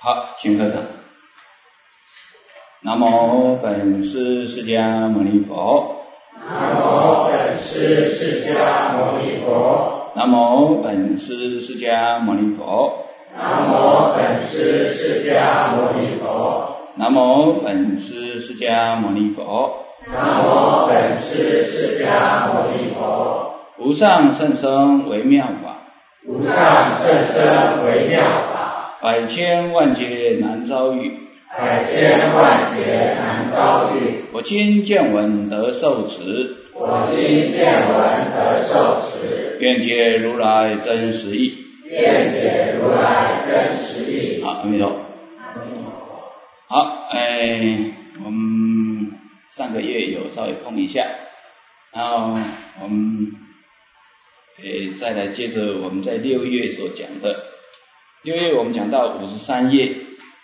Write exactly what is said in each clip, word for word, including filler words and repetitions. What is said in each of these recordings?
好，请合掌。南无本师释迦牟尼佛。 南无本师释迦牟尼佛。 南无本师释迦牟尼佛。 南无本师释迦牟尼佛。 南无本师释迦牟尼佛。 南无本师释迦牟尼佛。 无上甚深微妙法。 无上甚深微妙法。 百千万劫难遭遇。 百千万劫难遭遇。 我今见闻得受持。 我今见闻得受持。 愿解如来真实义。 愿解如来真实义。 好，阿弥陀佛。好，哎，我们上个月有稍微碰一下，然后我们呃再来接着我们在六月所讲的，六月我们讲到五十三页，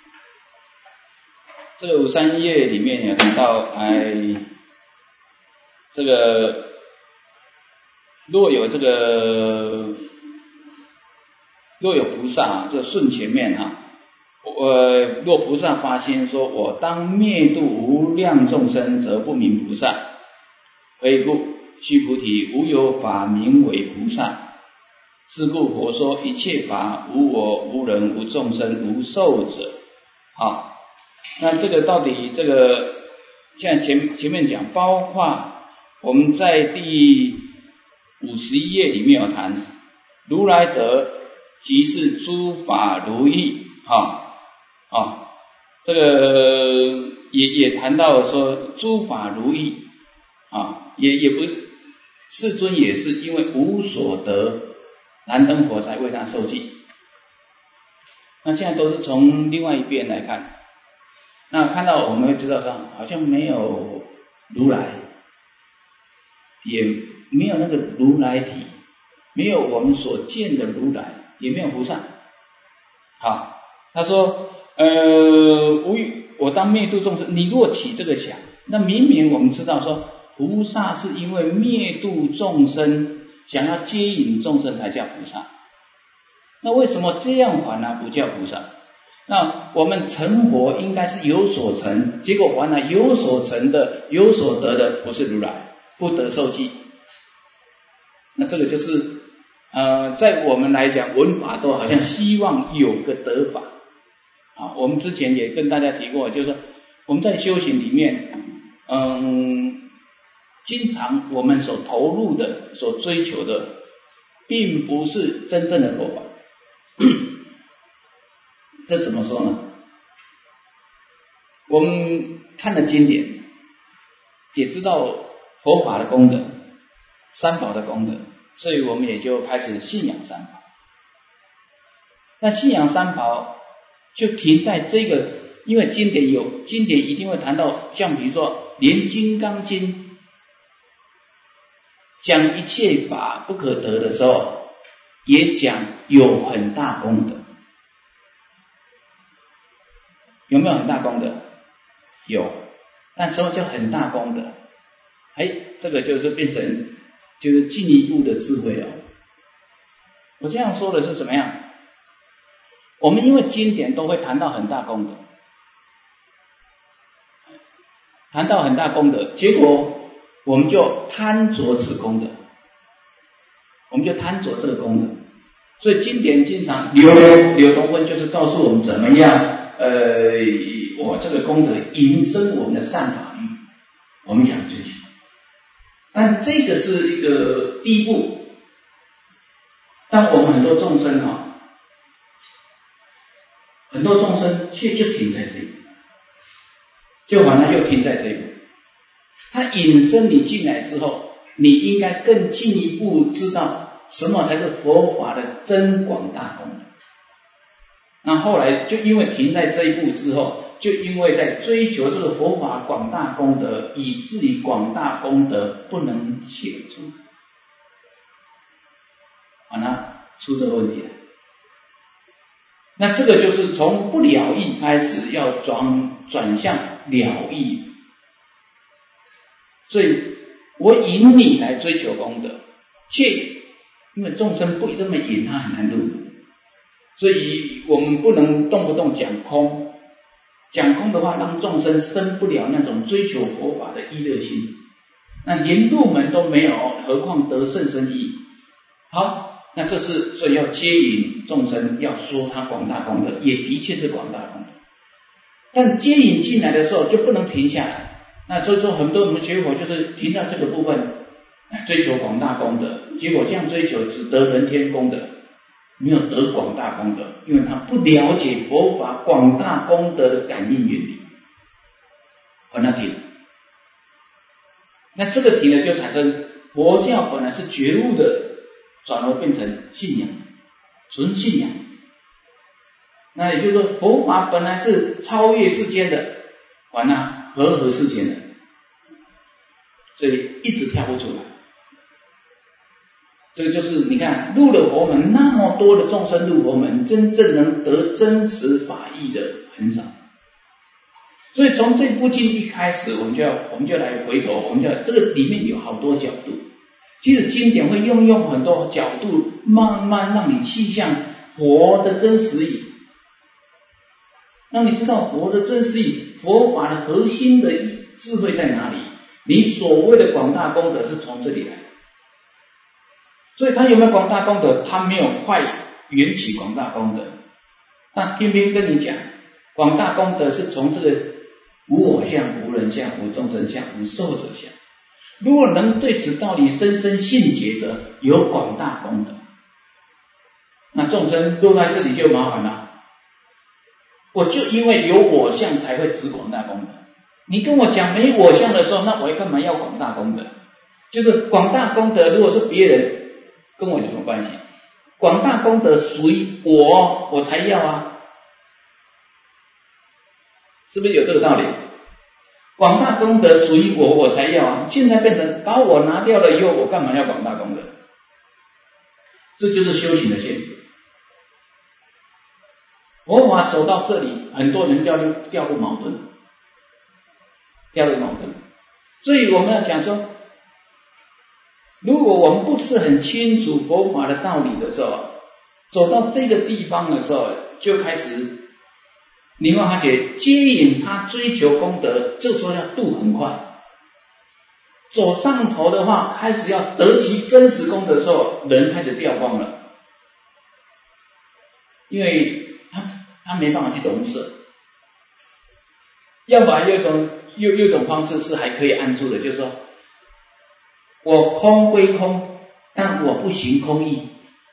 这个五十三页里面有讲到，哎，这个若有这个若有菩萨，就顺前面哈、啊。呃，若菩萨发心说，我当灭度无量众生，则不名菩萨。何以故？须菩提，无有法名为菩萨。是故佛说一切法无我、无人、无众生、无寿者。好，那这个到底这个现在前前面讲，包括我们在第五十一页里面有谈，如来者即是诸法如意。哈。啊，这个也也谈到说诸法如意啊，也也不世尊也是因为无所得，燃灯佛才为他受记。那现在都是从另外一边来看，那看到我们会知道说，好像没有如来，也没有那个如来体，没有我们所见的如来，也没有菩萨。好，他说。呃，无我当灭度众生，你若起这个想，那明明我们知道说，菩萨是因为灭度众生，想要接引众生才叫菩萨。那为什么这样还呢？不叫菩萨？那我们成佛应该是有所成，结果还呢有所成的、有所得的不是如来，不得受记。那这个就是呃，在我们来讲，闻法都好像希望有个得法。啊，我们之前也跟大家提过，就是说我们在修行里面，嗯，经常我们所投入的、所追求的，并不是真正的佛法。这怎么说呢？我们看了经典，也知道佛法的功德、三宝的功德，所以我们也就开始信仰三宝。那信仰三宝。就停在这个，因为经典有经典一定会谈到，像比如说连《金刚经》讲一切法不可得的时候，也讲有很大功德，有没有很大功德？有，但什么叫很大功德？哎，这个就是变成就是进一步的智慧了。我这样说的是怎么样？我们因为经典都会谈到很大功德，谈到很大功德，结果我们就贪着此功德，我们就贪着这个功德。所以经典经常流流通分就是告诉我们怎么样，呃，我这个功德引申我们的善法欲，我们想追求。但这个是一个第一步，但我们很多众生啊。很多众生却就停在这一步，就反而又停在这一步。他引申你进来之后，你应该更进一步知道什么才是佛法的真广大功德。那后来就因为停在这一步之后，就因为在追求这个佛法广大功德，以至于广大功德不能显出，啊，那出这个问题了。那这个就是从不了义开始，要转转向了义。所以我引你来追求功德，且因为众生不这么引，他很难入。 所以我们不能动不动讲空，讲空的话，让众生生不了那种追求佛法的意乐心，那连入门都没有，何况得甚深意。好，那这是所以要接引众生，要说他广大功德，也的确是广大功德。但接引进来的时候就不能停下来，那所以说很多我们学佛就是停到这个部分，追求广大功德，结果这样追求只得人天功德，没有得广大功德，因为他不了解佛法广大功德的感应原理，把它停。那这个停了就产生佛教本来是觉悟的，转而变成信仰，纯信仰。那也就是说佛法本来是超越世间的，完了和合世间的，所以一直跳不出来。这个就是你看入了佛门，那么多的众生入佛门，真正能得真实法义的很少。所以从这部经一开始，我们就要我们就来回头，我们就要这个里面有好多角度。其实经典会运用很多角度，慢慢让你气向佛的真实义，让你知道佛的真实义，佛法的核心的智慧在哪里。你所谓的广大功德是从这里来的。所以他有没有广大功德？他没有坏缘起广大功德，但偏偏跟你讲，广大功德是从这个无我相、无人相、无众生相、无寿者相。如果能对此道理深深信解者，有广大功德。那众生落在这里就麻烦了，我就因为有我相才会指广大功德。你跟我讲没我相的时候，那我干嘛要广大功德？就是广大功德如果是别人，跟我有什么关系？广大功德属于我，我才要啊，是不是有这个道理？广大功德属于我，我才要啊。现在变成把我拿掉了以后，我干嘛要广大功德？这就是修行的现实。佛法走到这里，很多人掉入掉入矛盾，掉入矛盾。所以我们要讲说，如果我们不是很清楚佛法的道理的时候，走到这个地方的时候，就开始你会发觉接引他追求功德，这时候要度很快。走上头的话，开始要得其真实功德的时候，人开始掉光了，因为他他没办法去容摄。要不然有一种有有一种方式是还可以安住的，就是说我空归空，但我不行空义。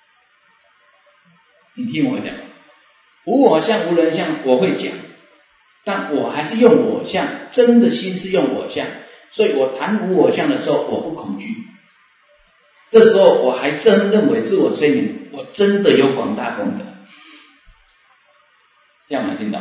你听我讲，无我相无人相我会讲，但我还是用我相，真的心是用我相，所以我谈无我相的时候我不恐惧。这时候我还真认为自我催眠，我真的有广大功德。这样能听到？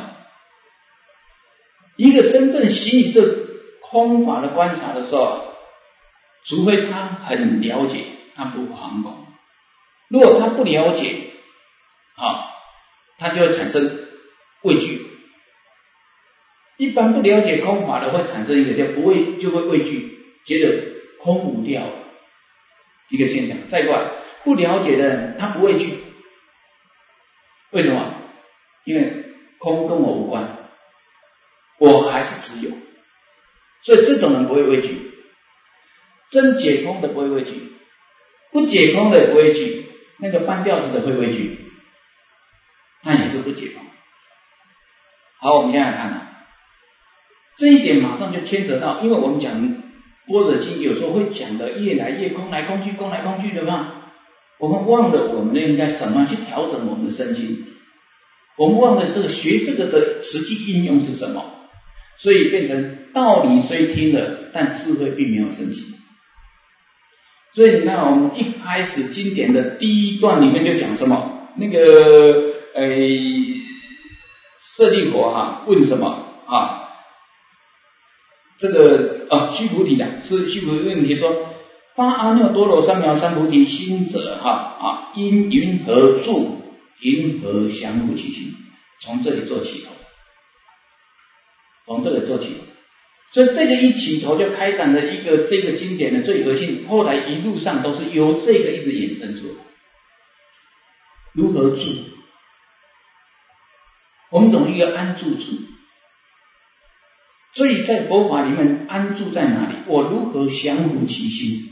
一个真正习以这空法的观察的时候，除非他很了解，他不惶恐。如果他不了解，啊，他就会产生畏惧。一般不了解空法的会产生一个叫不畏，就会畏惧，觉得空无掉一个现象。再过来，不了解的人他不畏惧，为什么？因为空跟我无关，我还是只有，所以这种人不会畏惧。真解空的不会畏惧，不解空的也不畏惧，那个半吊子的会畏惧，那也是不解空。好，我们现在看啊，这一点马上就牵扯到，因为我们讲般若经有时候会讲的越来越空来空去，空来空去的嘛，我们忘了我们应该怎么去调整我们的身心，我们忘了这个学这个的实际应用是什么，所以变成道理虽听了，但智慧并没有升起。所以你看，我们一开始经典的第一段里面就讲什么？那个呃，舍利弗哈问什么啊？这个啊，须菩提的是须菩提问题说：发阿耨多罗三藐三菩提心者，哈啊，因云何住？因何降伏其心？从这里做起头，从这里做起头。所以这个一起头就开展了一个这个经典的最核心，后来一路上都是由这个一直衍生出来。如何住？ 种种一个安住处。所以在佛法里面安住在哪里？我如何降伏其心？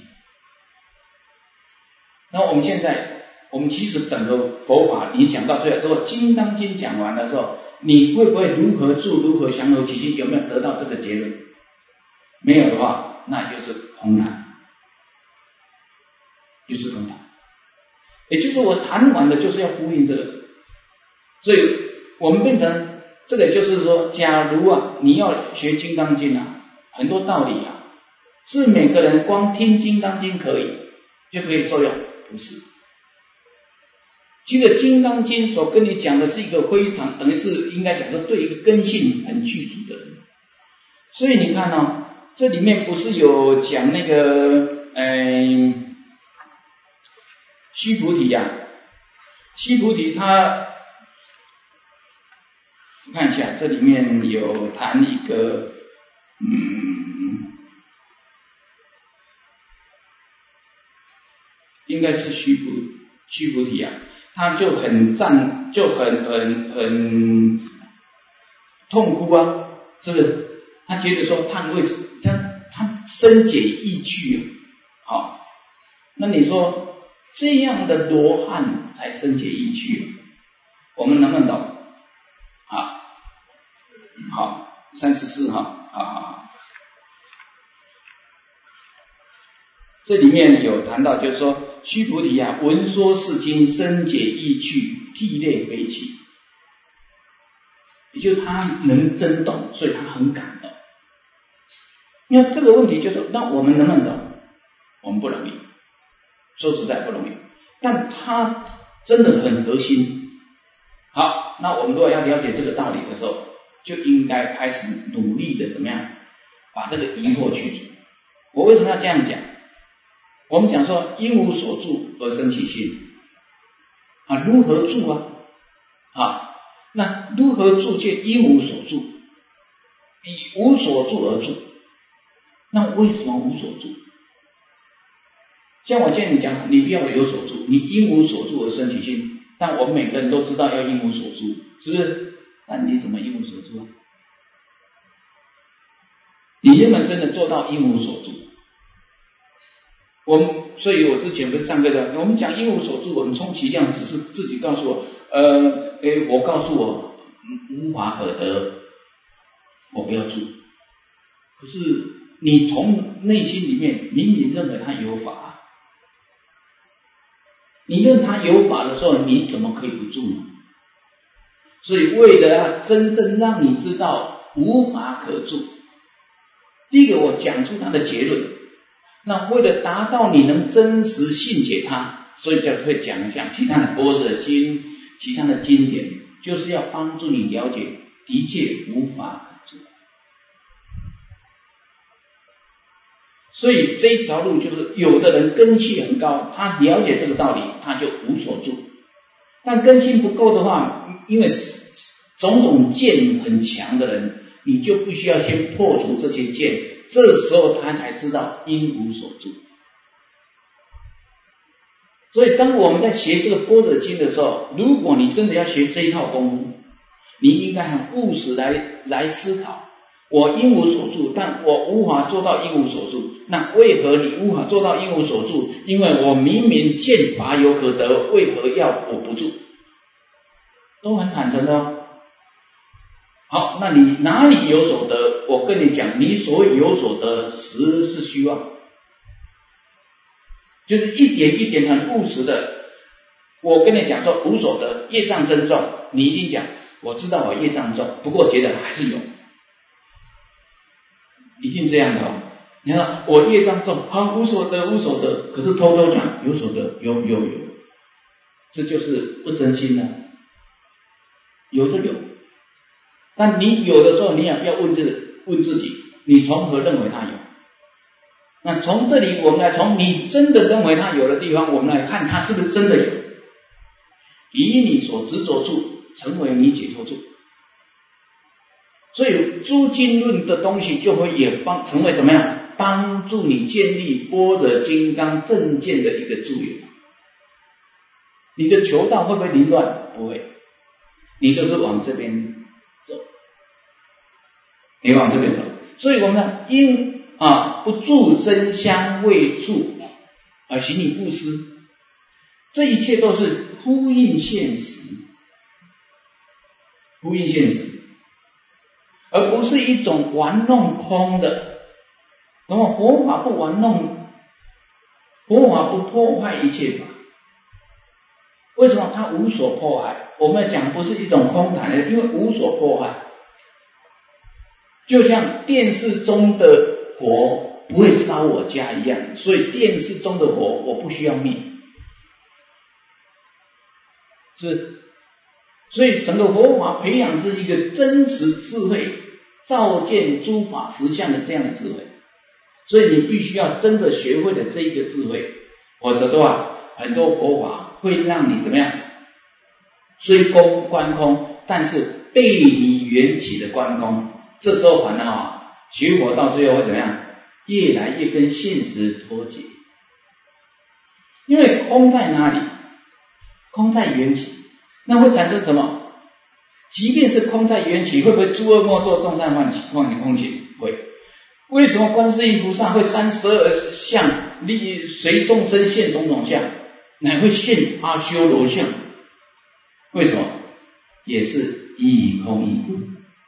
那我们现在，我们其实整个佛法，你讲到最后，如果《金刚经》讲完的时候，你会不会如何住，如何降伏其心？有没有得到这个结论？没有的话，那就是空谈，就是空谈。也就是我谈完的，就是要呼应这个。所以我们变成这个，就是说，假如啊，你要学《金刚经》啊，很多道理啊，是每个人光听《金刚经》可以就可以受用，不是。这个《金刚经》所跟你讲的是一个非常，等于是应该讲说对一个根性很具体的人。所以你看哦，这里面不是有讲那个，嗯、呃，须菩提呀、啊，须菩提他。看一下，这里面有谈一个，嗯，应该是须菩须菩提啊，他就很赞，就很很很痛哭啊，是不是？他觉得说他为他他深解义趣啊，好，那你说这样的罗汉才深解义趣，我们能不能懂？啊，好，三十四号啊，这里面有谈到，就是说须菩提啊，闻说是经，深解义趣，涕泪悲泣，也就是他能真懂，所以他很感动。那这个问题就是，那我们能不能懂？我们不容易，说实在不容易，但他真的很核心。好，那我们如果要了解这个道理的时候，就应该开始努力的怎么样把这个疑惑去除。我为什么要这样讲？我们讲说因无所住而生其心啊，如何住啊？啊，那如何住见因无所住，以无所住而住。那为什么无所住？像我现在你讲，你不要有所住，你因无所住而生其心。但我们每个人都知道要因无所住，是不是？但你怎么因无所住啊？你能不能真的做到因无所住？我们，所以我之前不是上课的，我们讲因无所住，我们充其量只是自己告诉我，呃，诶，我告诉我无法可得，我不要住。可是你从内心里面明明认为它有法，你认它有法的时候，你怎么可以不住呢？所以为了要真正让你知道无法可住，第一个我讲出它的结论，那为了达到你能真实信解它，所以就会讲一讲其他的般若经，其他的经典，就是要帮助你了解一切无法可住。所以这一条路就是有的人根气很高，他了解这个道理，他就无所住。但根性不够的话，因为种种见很强的人，你就必须要先破除这些见，这时候他才知道因无所住。所以当我们在学这个般若经的时候，如果你真的要学这一套功夫，你应该很务实来来思考，我因无所住，但我无法做到因无所住，那为何你无法做到因无所住？因为我明明见法有可得，为何要我不住？都很坦诚的哦。好，那你哪里有所得？我跟你讲，你所谓有所得，实是虚妄，就是一点一点很务实的。我跟你讲说无所得，业障深重，你一定讲我知道我业障重，不过觉得还是有，一定这样的哦。你看我业障重，好无所得无所得，可是偷偷讲有所得，有有有，这就是不真心了。有就有，但你有的时候你也要问自问自己，你从何认为它有？那从这里我们来从你真的认为它有的地方，我们来看它是不是真的有，以你所执着处成为你解脱处。所以诸经论的东西就会也帮成为怎么样，帮助你建立般若金刚正见的一个助缘。你的求道会不会凌乱？不会，你都是往这边走，你往这边走。所以我们呢，因啊不住声香味触而行以布施，这一切都是呼应现实，呼应现实，而不是一种玩弄空的。那么佛法不玩弄，佛法不破坏一切法。为什么它无所破坏？我们讲不是一种空谈的，因为无所破坏。就像电视中的火不会烧我家一样，所以电视中的火我不需要灭。是，所以整个佛法培养是一个真实智慧，照见诸法实相的这样的智慧。所以你必须要真的学会了这一个智慧，否则的话，很多佛法会让你怎么样？虽空观空，但是背离缘起的观空。这时候反而啊，学佛到最后会怎么样？越来越跟现实脱节。因为空在哪里？空在缘起，那会产生什么？即便是空在缘起，会不会诸恶莫作，众善奉行？奉行会。为什么观世音菩萨会三十二相，立随众生现种种相，乃会现阿修罗相？为什么？也是一空一故。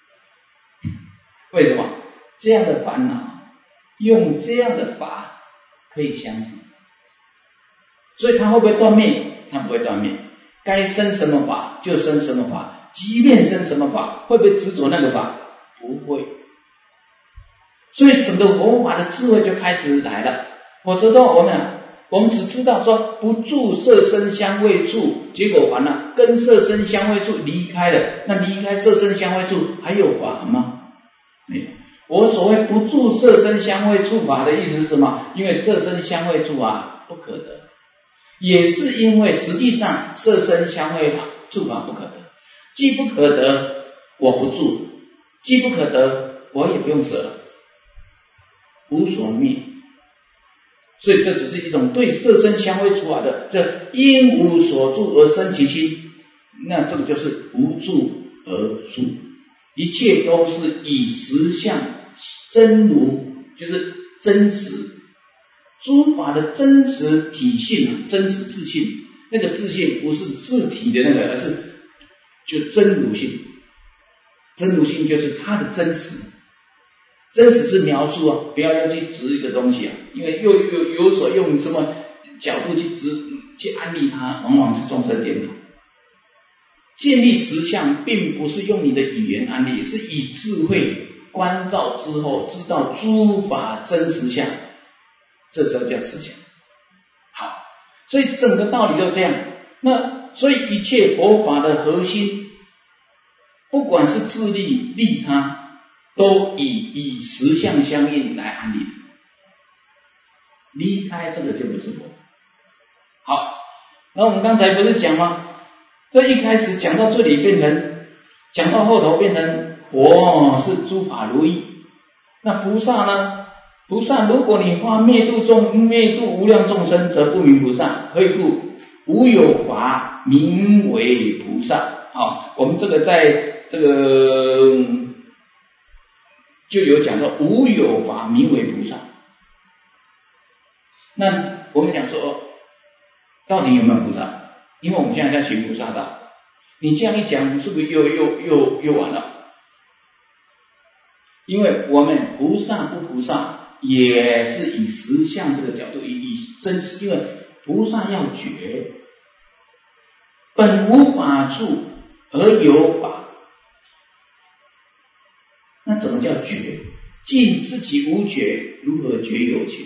为什么？这样的烦恼，用这样的法可以相处，所以它会不会断灭？它不会断灭。该生什么法就生什么法，即便生什么法，会不会执着那个法？不会。所以整个佛法的智慧就开始来了。否则的话，我们我们只知道说不住色声香味触，结果完了，跟色声香味触离开了，那离开色声香味触还有法吗？没有。我所谓不住色声香味触法的意思是什么？因为色声香味触啊不可得，也是因为实际上色声香味触法不可得，既不可得我不住，既不可得我也不用舍，无所灭。所以这只是一种对色声香味触法的，这因无所住而生其心，那这个就是无住而住。一切都是以实相真如，就是真实诸法的真实体性，真实自性。那个自性不是自体的那个，而是就真如性。真如性就是它的真实。真实是描述啊，不要要去指一个东西啊，因为又有有所用什么角度去指去安利它，往往是众生颠倒。建立实相并不是用你的语言安利，是以智慧观照之后知道诸法真实相，这时候叫实相。好，所以整个道理就这样。那所以一切佛法的核心，不管是自利利他，都以以实相相应来安利。离开这个就不是佛。好，那我们刚才不是讲吗？这一开始讲到这里变成，讲到后头变成佛是诸法如意。那菩萨呢？菩萨如果你发灭度众灭度无量众生，则不名菩萨。何以故？无有法名为菩萨。好，我们这个在这个就有讲到无有法名为菩萨。那我们讲说，到底有没有菩萨？因为我们现在在行菩萨道，你这样一讲，是不是又又又又完了？因为我们菩萨不菩萨，也是以实相这个角度，以以真实，因为菩萨要觉，本无法处而有法，那怎么叫觉？尽自己无觉，如何觉有情？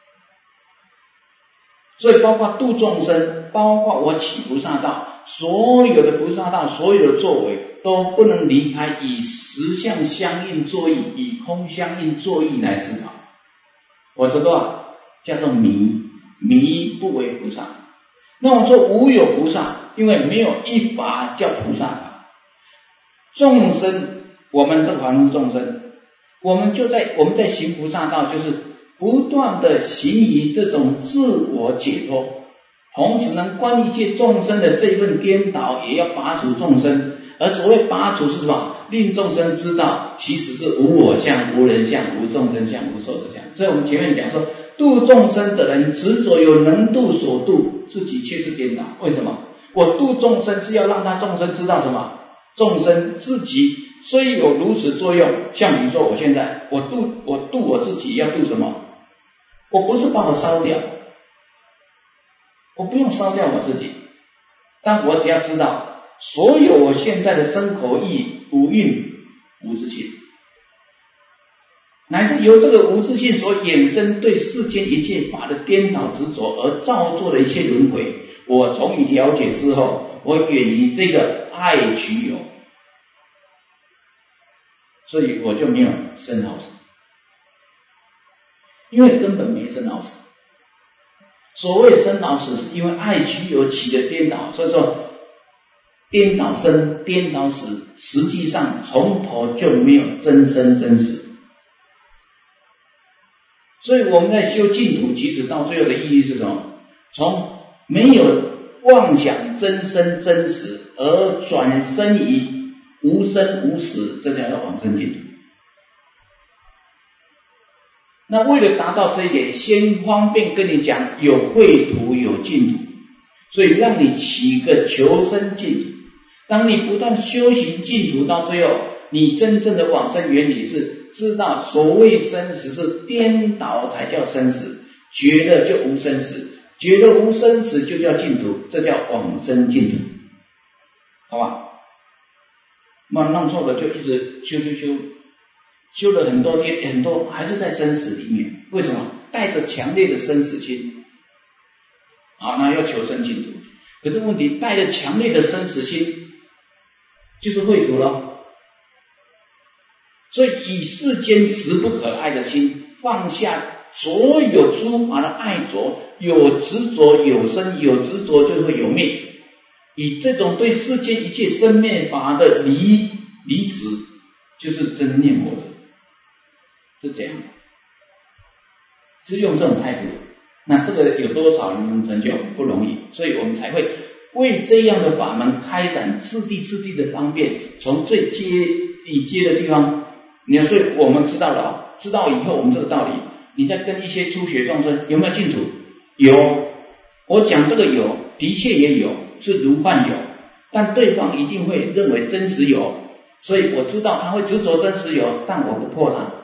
所以包括度众生，包括我起菩萨道，所有的菩萨道，所有的作为都不能离开以实相相应作意，以空相应作意来思考。我说的叫做迷，迷不为菩萨。那我说无有菩萨，因为没有一法叫菩萨法。众生，我们这凡夫众生，我们就在我们在行菩萨道，就是不断的行于这种自我解脱，同时能观一切众生的这一份颠倒，也要拔除众生，而而所谓拔除是什么？令众生知道，其实是无我相、无人相、无众生相、无寿者相。所以我们前面讲说，度众生的人执着有能度所度，自己却是颠倒。为什么？我度众生是要让他众生知道什么？众生自己虽有如此作用，像比如说我现在我度我度我自己要度什么？我不是把我烧掉，我不用烧掉我自己，但我只要知道所有我现在的身口意五蕴无自性，乃是由这个无自性所衍生对世间一切法的颠倒执着而造作的一切轮回。我从已了解之后，我远离这个爱取有，所以我就没有生老死，因为根本没生老死。所谓生老死，是因为爱取有起的颠倒，所以说颠倒生颠倒死，实际上从头就没有真生真死。所以我们在修净土，其实到最后的意义是什么？从没有妄想真生真死，而转生于无生无死，这叫做往生净土。那为了达到这一点，先方便跟你讲有秽土有净土，所以让你起一个求生净土。当你不断修行净土，到最后你真正的往生原理是知道所谓生死是颠倒才叫生死，觉得就无生死，觉得无生死就叫净土，这叫往生净土，好吧？那弄错了就一直修修修修了很多天，很多还是在生死里面。为什么？带着强烈的生死心，好，那要求生净土。可是问题带着强烈的生死心，就是秽土了。所以以世间实不可爱的心，放下所有诸法的爱着，有执着有生，有执着就会有灭。以这种对世间一切生灭法的离离执，就是真念佛者，是这样，是用这种态度。那这个有多少人能成就？不容易，所以我们才会为这样的法门开展次第次第的方便，从最接底阶的地方。你要，所以我们知道了，知道以后我们这个道理，你在跟一些初学众生有没有净土？有，我讲这个有，的确也有，是如幻有，但对方一定会认为真实有，所以我知道他会执着真实有，但我不破他，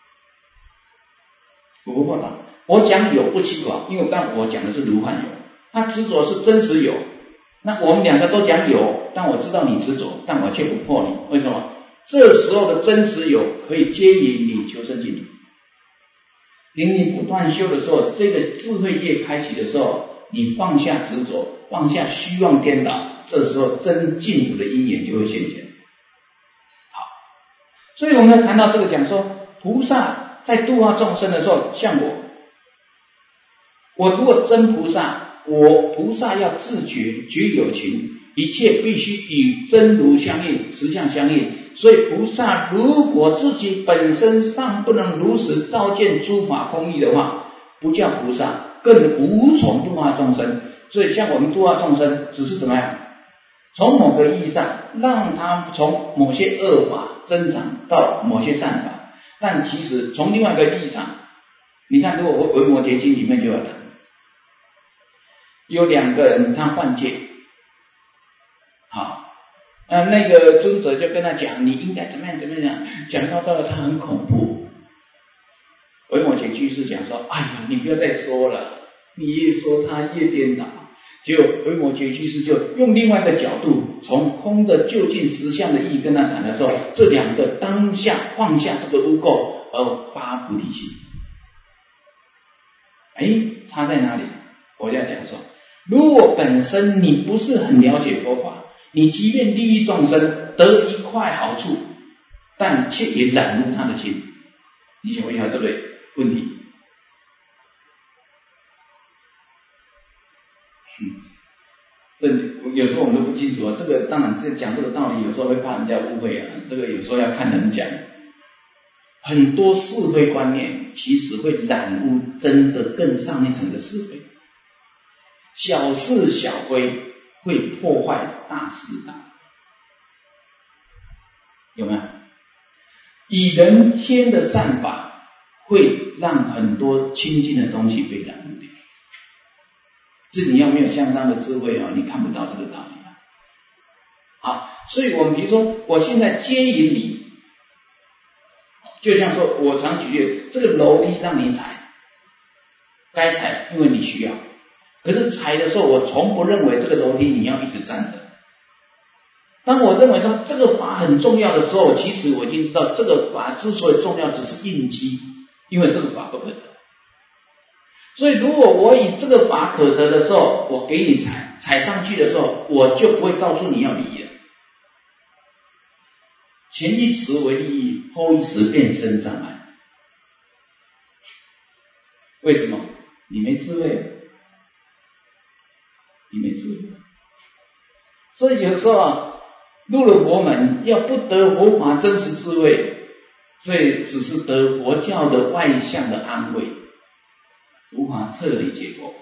我不破他。我讲有不欺广，因为刚我讲的是如幻有，他执着是真实有，那我们两个都讲有，但我知道你执着，但我却不破你，为什么？这时候的真实有可以接引你求生净土。当你不断修的时候，这个智慧业开启的时候，你放下执着，放下虚妄颠倒，这时候真净土的因缘就会现前。好，所以我们谈到这个讲说，菩萨在度化众生的时候，像我，我如果真菩萨，我菩萨要自觉觉有情，一切必须与真如相应，实相相应。所以菩萨如果自己本身尚不能如实照见诸法空义的话，不叫菩萨，更无从度化众生。所以像我们度化众生，只是怎么样？从某个意义上，让他从某些恶法增长到某些善法。但其实从另外一个意义上，你看，如果《维摩诘经》里面就有谈，有两个人他犯戒，好。那那个尊者就跟他讲，你应该怎么样怎么样，讲到到了他很恐怖。维摩诘居士讲说，哎呀，你不要再说了，你越说他越颠倒。结果维摩诘居士就用另外一个角度，从空的究竟实相的意义跟他谈的时候，这两个当下放下这个污垢而发菩提心。哎，差在哪里？我要讲说，如果本身你不是很了解佛法，你即便利益众生得一块好处，但却也染污他的心。你想问一下这个问题？嗯，这有时候我们都不清楚啊。这个当然是讲这个道理，有时候会怕人家误会啊。这个有时候要看人讲。很多是非观念其实会染污真的更上一层的是非，小是小非会破坏大是大。 有没有？以人天的善法，会让很多清净的东西被染污掉。这你要没有相当的智慧啊，你看不到这个道理啊。好，所以我们比如说，我现在接引你，就像说我常举例，这个楼梯让你踩，该踩，因为你需要。可是踩的时候，我从不认为这个楼梯你要一直站着。当我认为到这个法很重要的时候，其实我已经知道这个法之所以重要，只是应机，因为这个法不可得。所以如果我以这个法可得的时候，我给你踩，踩上去的时候，我就不会告诉你要离了。前一时为利益，后一时变生障碍。为什么？你没智慧，你没智慧。所以有时候啊，入了佛门，要不得佛法真实智慧，所以只是得佛教的外向的安慰，无法彻底解脱，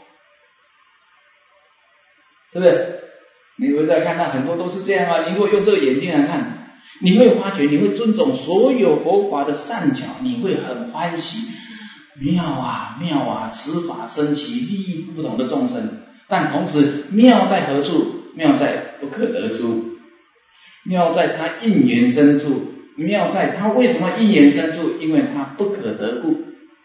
是不是？你会再看到很多都是这样啊。你如果用这个眼睛来看，你会发觉，你会尊重所有佛法的善巧，你会很欢喜，妙啊妙啊，此法生起，利益不同的众生。但同时，妙在何处？妙在不可得处，妙在它因缘生处，妙在它为什么因缘生处？因为它不可得故。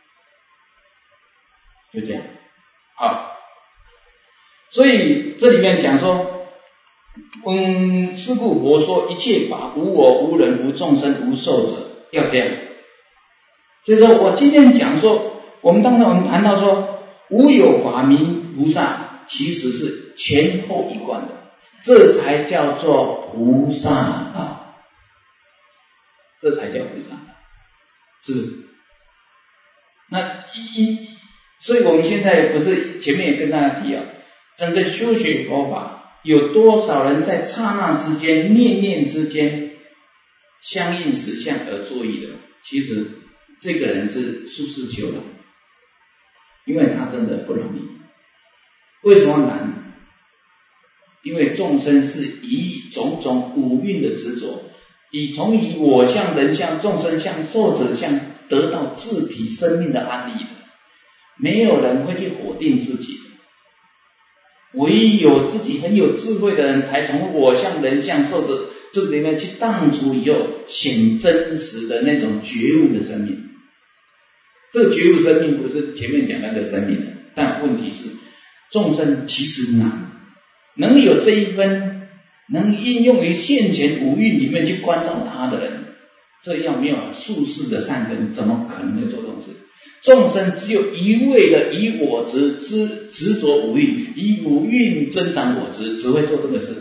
就这样。好，所以这里面讲说，嗯，是故佛说一切法无我无人无众生无寿者，要这样。所以说我今天讲说，我们当然我们谈到说无有法名菩萨，其实是前后一贯的，这才叫做菩萨道，这才叫菩萨道，是不是？那一一，所以我们现在不是前面也跟大家提啊，整个修学佛法，有多少人在刹那之间、念念之间相应实相而作意的？其实这个人是苏轼修的，因为他真的不容易。为什么难？因为众生是以种种五蕴的执着，以从以我相、人相、众生相、寿者相得到自体生命的安利的，没有人会去否定自己的，唯一有自己很有智慧的人，才从我相、人相、寿者这里面去荡除以后，显真实的那种觉悟的生命。这个觉悟生命不是前面讲那个生命，但问题是众生其实难，能有这一分能应用于现前五蕴里面去关照他的人，这样没有术士的善根，怎么可能会做这种事？众生只有一味的以我执之执着五蕴，以五蕴增长我执，只会做这个事。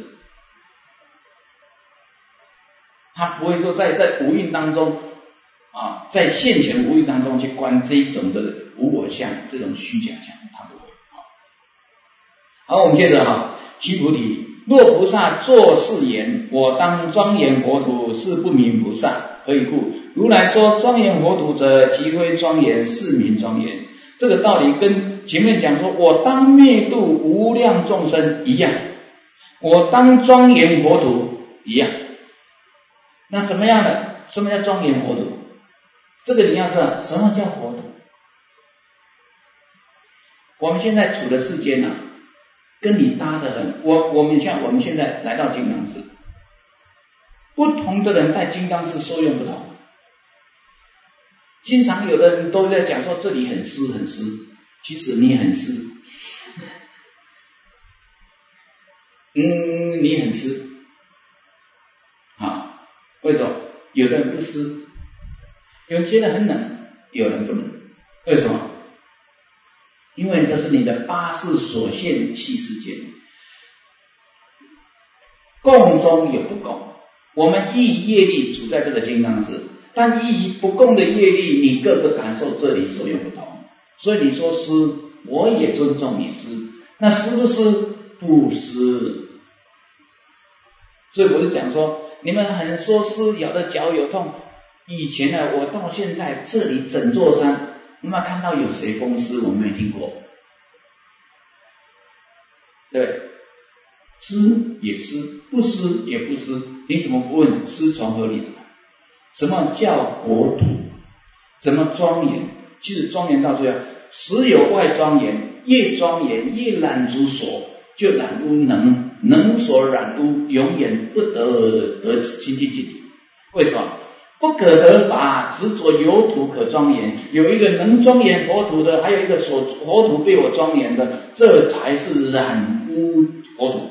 他不会说在在五蕴当中啊，在现前无意当中去观这一种的无我相，这种虚假相，他不会。好，我们接着哈，须菩提，若菩萨作是言，我当庄严佛土，是不名菩萨。何以故？如来说庄严佛土者，其非庄严，是名庄严。这个道理跟前面讲说我当灭度无量众生一样，我当庄严佛土一样。那怎么样呢？什么叫庄严佛土？这个你要知道，什么叫佛土？我们现在处的世间啊，跟你搭的人，我我们像我们现在来到金刚寺，不同的人在金刚寺受用不同。经常有的人都在讲说这里很湿很湿，其实你很湿，嗯，你很湿，啊，为什么？有的人不湿，有人觉得很冷，有人不冷，为什么？因为这是你的八识所现气世间，共中有不共。我们一业力处在这个金刚寺，但一不共的业力，你各个感受这里所有不同。所以你说湿，我也尊重你湿，那湿不湿？不湿。所以我就讲说，你们很说湿，咬的脚有痛。以前呢，我到现在这里整座山，那么看到有谁风湿，我没听过，对，湿也湿，不湿也不湿，你怎么不问湿从何里来？ 什么叫国土？怎么庄严？其实庄严到最后，实有外庄严，越庄严越染诸所，就染污能，能所染污，永远不得得清净净土。为什么？不可得法，执着有土可庄严。有一个能庄严佛土的，还有一个所佛土被我庄严的，这才是染污佛土。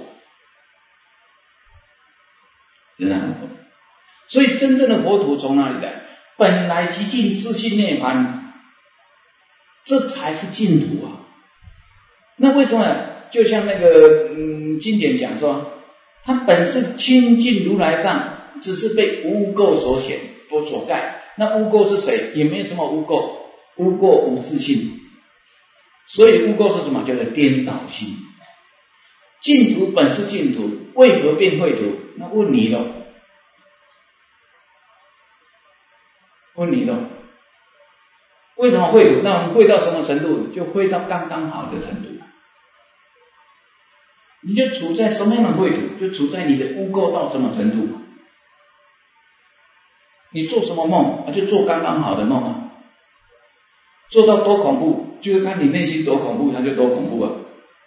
染污佛土。所以真正的佛土从哪里来？本来极尽自性涅槃，这才是净土啊。那为什么？就像那个嗯经典讲说，它本是清净如来藏，只是被污垢所显多所盖。那污垢是谁？也没有什么污垢，污垢无自性。所以污垢是什么？叫做颠倒性。净土本是净土，为何变秽土？那问你了，问你了，为什么秽土？那我们秽到什么程度？就秽到刚刚好的程度。你就处在什么样的秽土，就处在你的污垢到什么程度。你做什么梦，就做刚刚好的梦啊。做到多恐怖，就是看你内心多恐怖，它就多恐怖啊。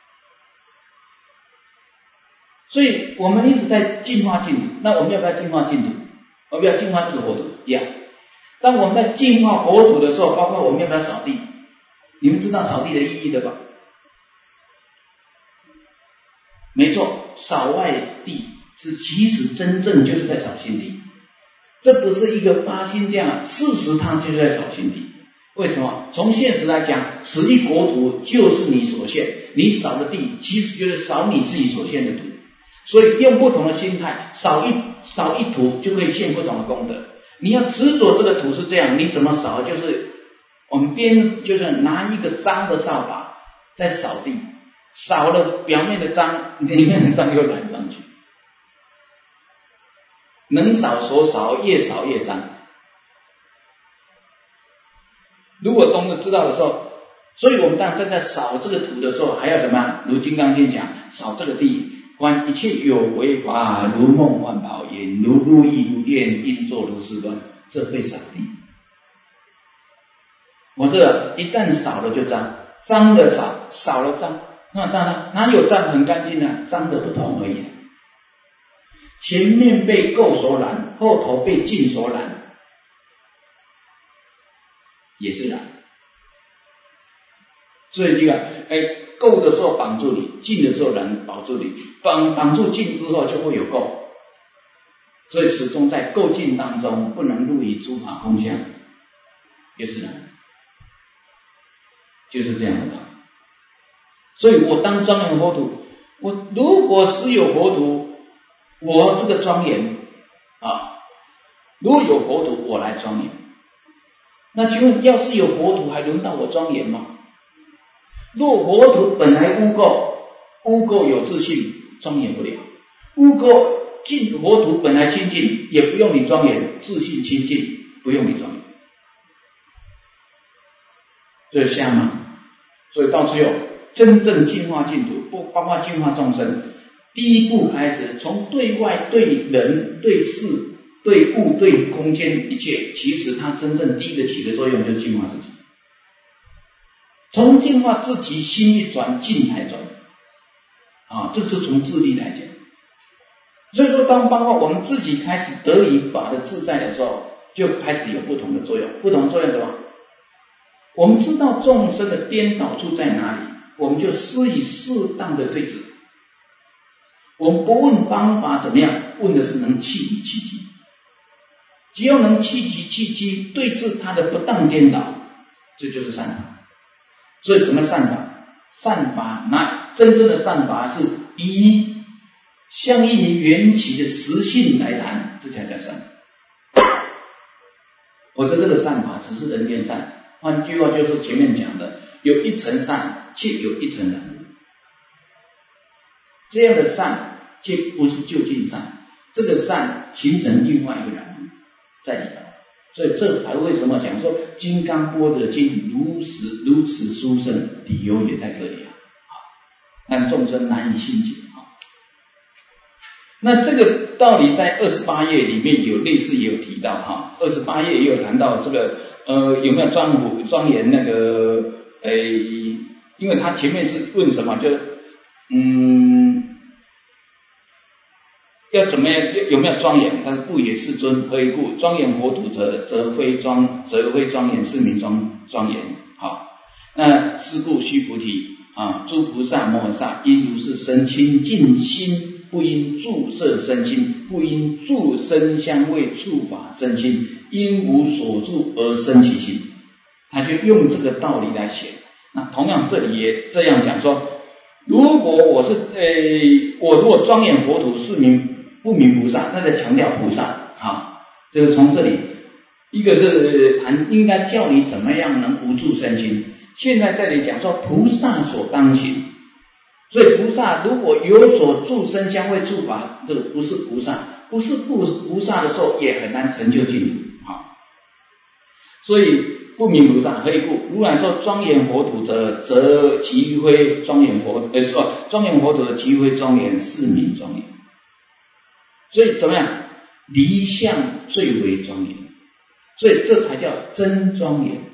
所以我们一直在净化净土，那我们要不要净化净土？我们要净化这个佛土，要。当我们在净化佛土的时候，包括我们要不要扫地？你们知道扫地的意义的吧？没错，扫外地是其实真正就是在扫心地，这不是一个发心这样，事实它就是在扫心地。为什么？从现实来讲，此一国土就是你所现，你扫的地其实就是扫你自己所现的土，所以用不同的心态扫一扫一土，就可以现不同的功德。你要执着这个土是这样，你怎么扫？就是我们边就是拿一个脏的扫把在扫地，扫了表面的脏，里面的脏又染上去。能扫所扫，越扫越脏。如果懂得知道的时候，所以我们当然在扫这个土的时候，还要怎么样？如金刚经讲，扫这个地，观一切有为法，如梦幻泡影，如露亦如电，应作如是观，这会扫地。我这个一旦扫了就脏，脏的扫，扫了脏，那当然哪有脏很干净呢？脏的不同而已。前面被垢所染，后头被净所染，也是染。所以这个哎，垢的时候绑住你，净的时候染绑住你，绑绑住净之后就会有垢，所以始终在垢净当中，不能入于诸法空相，也是染，就是这样的。所以我当庄严佛土，我如果实有佛土，我这个庄严啊，如果有佛土，我来庄严。那请问，要是有佛土，还轮到我庄严吗？若佛土本来污垢，污垢有自性，庄严不了；污垢净佛土本来清净，也不用你庄严，自性清净，不用你庄严。这像吗？所以到最后，真正净化净土，不包括净化众生。第一步开始，从对外、对人、对事、对物、对空间一切，其实它真正第一个起的作用就是净化自己。从净化自己心一转，境才转啊，这是从自力来讲。所以说，当包括我们自己开始得以法的自在的时候，就开始有不同的作用。不同的作用什么？我们知道众生的颠倒处在哪里，我们就施以适当的对治。我们不问方法怎么样，问的是能弃以弃机。只要能弃其弃机，对治他的不当颠倒，这就是善法。所以什么善法？善法那真正的善法是以相应于缘起的实性来谈，这才叫善。我的这个善法只是人间善，换句话就是前面讲的，有一层善，却有一层染污。这样的善却不是究竟善，这个善形成另外一个染污在里头。所以这才为什么讲说金刚般若经如此如此殊胜，理由也在这里啊。但众生难以信解啊。 那这个道理在二十八页里面有类似也有提到哈，二十八页也有谈到这个呃有没有庄严庄严那个呃，因为他前面是问什么，就嗯要怎么样有没有庄严？他说不也世尊，何以故？庄严佛土者，则非庄则非庄严，是名庄庄严。好，那是故须菩提啊，诸菩萨摩诃萨应如是生清净心，不应住色生心，不应住声香味触法生心，因无所住而生其心。他就用这个道理来写。那同样这里也这样讲说，如果我是呃，我如果庄严佛土是名不名菩萨，他在强调菩萨啊，就是从这里一个是谈应该教你怎么样能无住生心，现在这里讲说菩萨所当行，所以菩萨如果有所住声香味触法，这个不是菩萨，不是菩萨的时候也很难成就净土啊。所以不名菩萨，何以故？如来说庄严佛土者，则其非庄严佛呃说庄严佛土的其非庄严，是名庄严。所以怎么样？离相最为庄严，所以这才叫真庄严。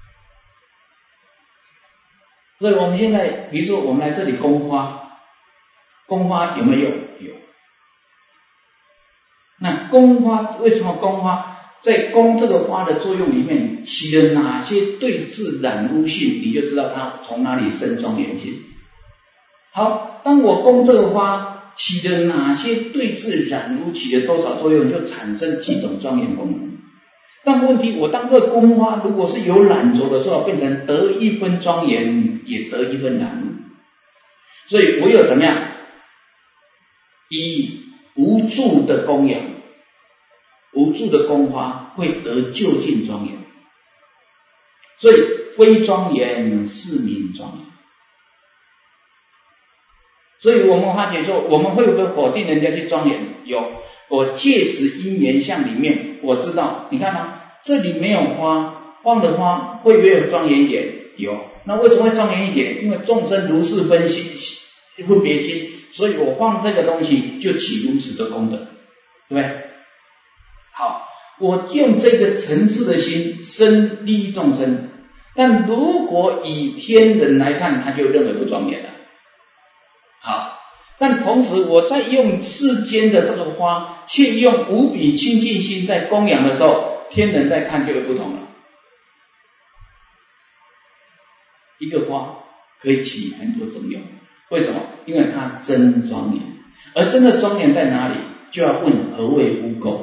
所以我们现在，比如说我们来这里供花，供花有没有？有。那供花为什么供花？在供这个花的作用里面，起了哪些对治染污性，你就知道它从哪里生庄严性。好，当我供这个花，起了哪些对治染污，起了多少作用，就产生几种庄严功能。但问题，我当这个供花如果是有染着的时候，变成得一分庄严，也得一分染污。所以唯有怎么样？以无住的供养，无住的供花会得究竟庄严。所以非庄严是名庄严。所以我们发觉说，我们会不会否定人家去庄严？有，我借此因缘相里面，我知道，你看吗？这里没有花，放的花会不会有庄严一点？有。那为什么会庄严一点？因为众生如是分析分别心，所以我放这个东西就起如此的功德，对不对？好，我用这个层次的心生利益众生，但如果以天人来看，他就认为不庄严了。好，但同时我在用世间的这个花，却用无比清净心在供养的时候，天人在看就有不同了。一个花可以起很多作用，为什么？因为它真庄严，而真的庄严在哪里？就要问何谓污垢。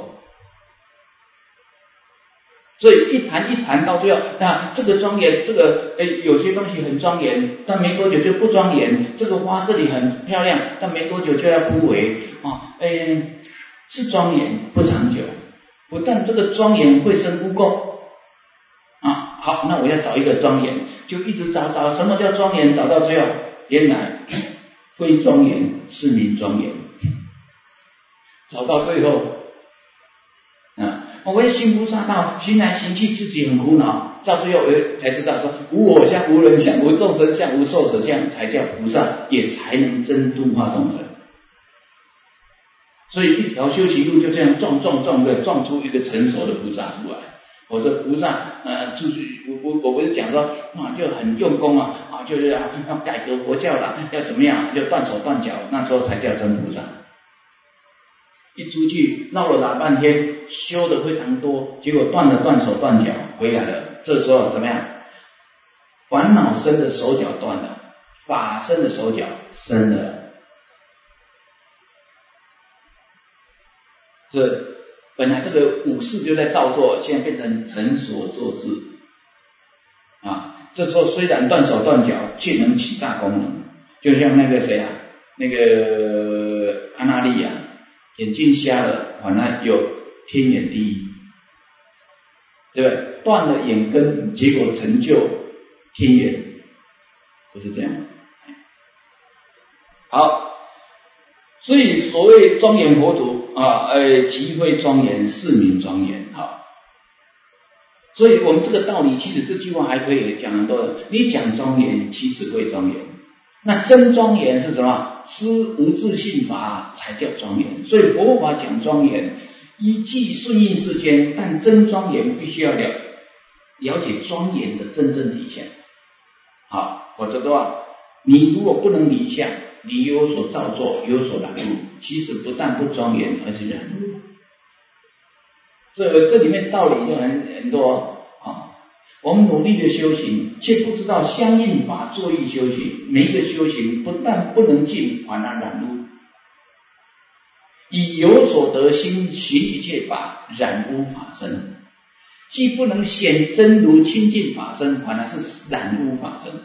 所以一谈一谈到最后，那这个庄严，这个诶有些东西很庄严，但没多久就不庄严。这个花这里很漂亮，但没多久就要枯萎啊！诶，是庄严不长久，不但这个庄严会生污垢啊。好，那我要找一个庄严，就一直找找什么叫庄严，找到最后，原来非庄严是名庄严。找到最后啊。我们行菩萨道，行来行去自己很苦恼，到最后我才知道说无我相、无人相、无众生相、无寿者相，才叫菩萨，也才能真度化众生。所以一条修行路就这样撞撞撞的撞出一个成熟的菩萨出来。我说菩萨呃，出去我我我不是讲说啊，就很用功啊啊，就是要要改革佛教啦，要怎么样，就断手断脚，那时候才叫真菩萨。一出去绕了大半天，修的非常多，结果断了断手断脚回来了。这时候怎么样？烦恼生的手脚断了，法生的手脚生了。这本来这个武士就在造作，现在变成成所作智啊。这时候虽然断手断脚，却能起大功能。就像那个谁啊，那个阿那利亚。眼睛瞎了，反而有天眼第一，对不对？断了眼根，结果成就天眼，不是这样。好，所以所谓庄严佛土啊，呃，其非庄严，是名庄严。好，所以我们这个道理，其实这句话还可以讲很多的。你讲庄严，其实会庄严； 那真庄严是什么？是无自性法才叫庄严。所以佛法讲庄严，依据顺应世间，但真庄严必须要了了解庄严的真正体现。好，否则的话，你如果不能理相，你有所造作，有所染污，其实不但不庄严，而且染污。这这里面道理就很很多啊。我们努力的修行，却不知道相应法作意修行。每一个修行不但不能进，反而染污。以有所得心行一切法，染污法身。既不能显真如清净法身，反而是染污法身。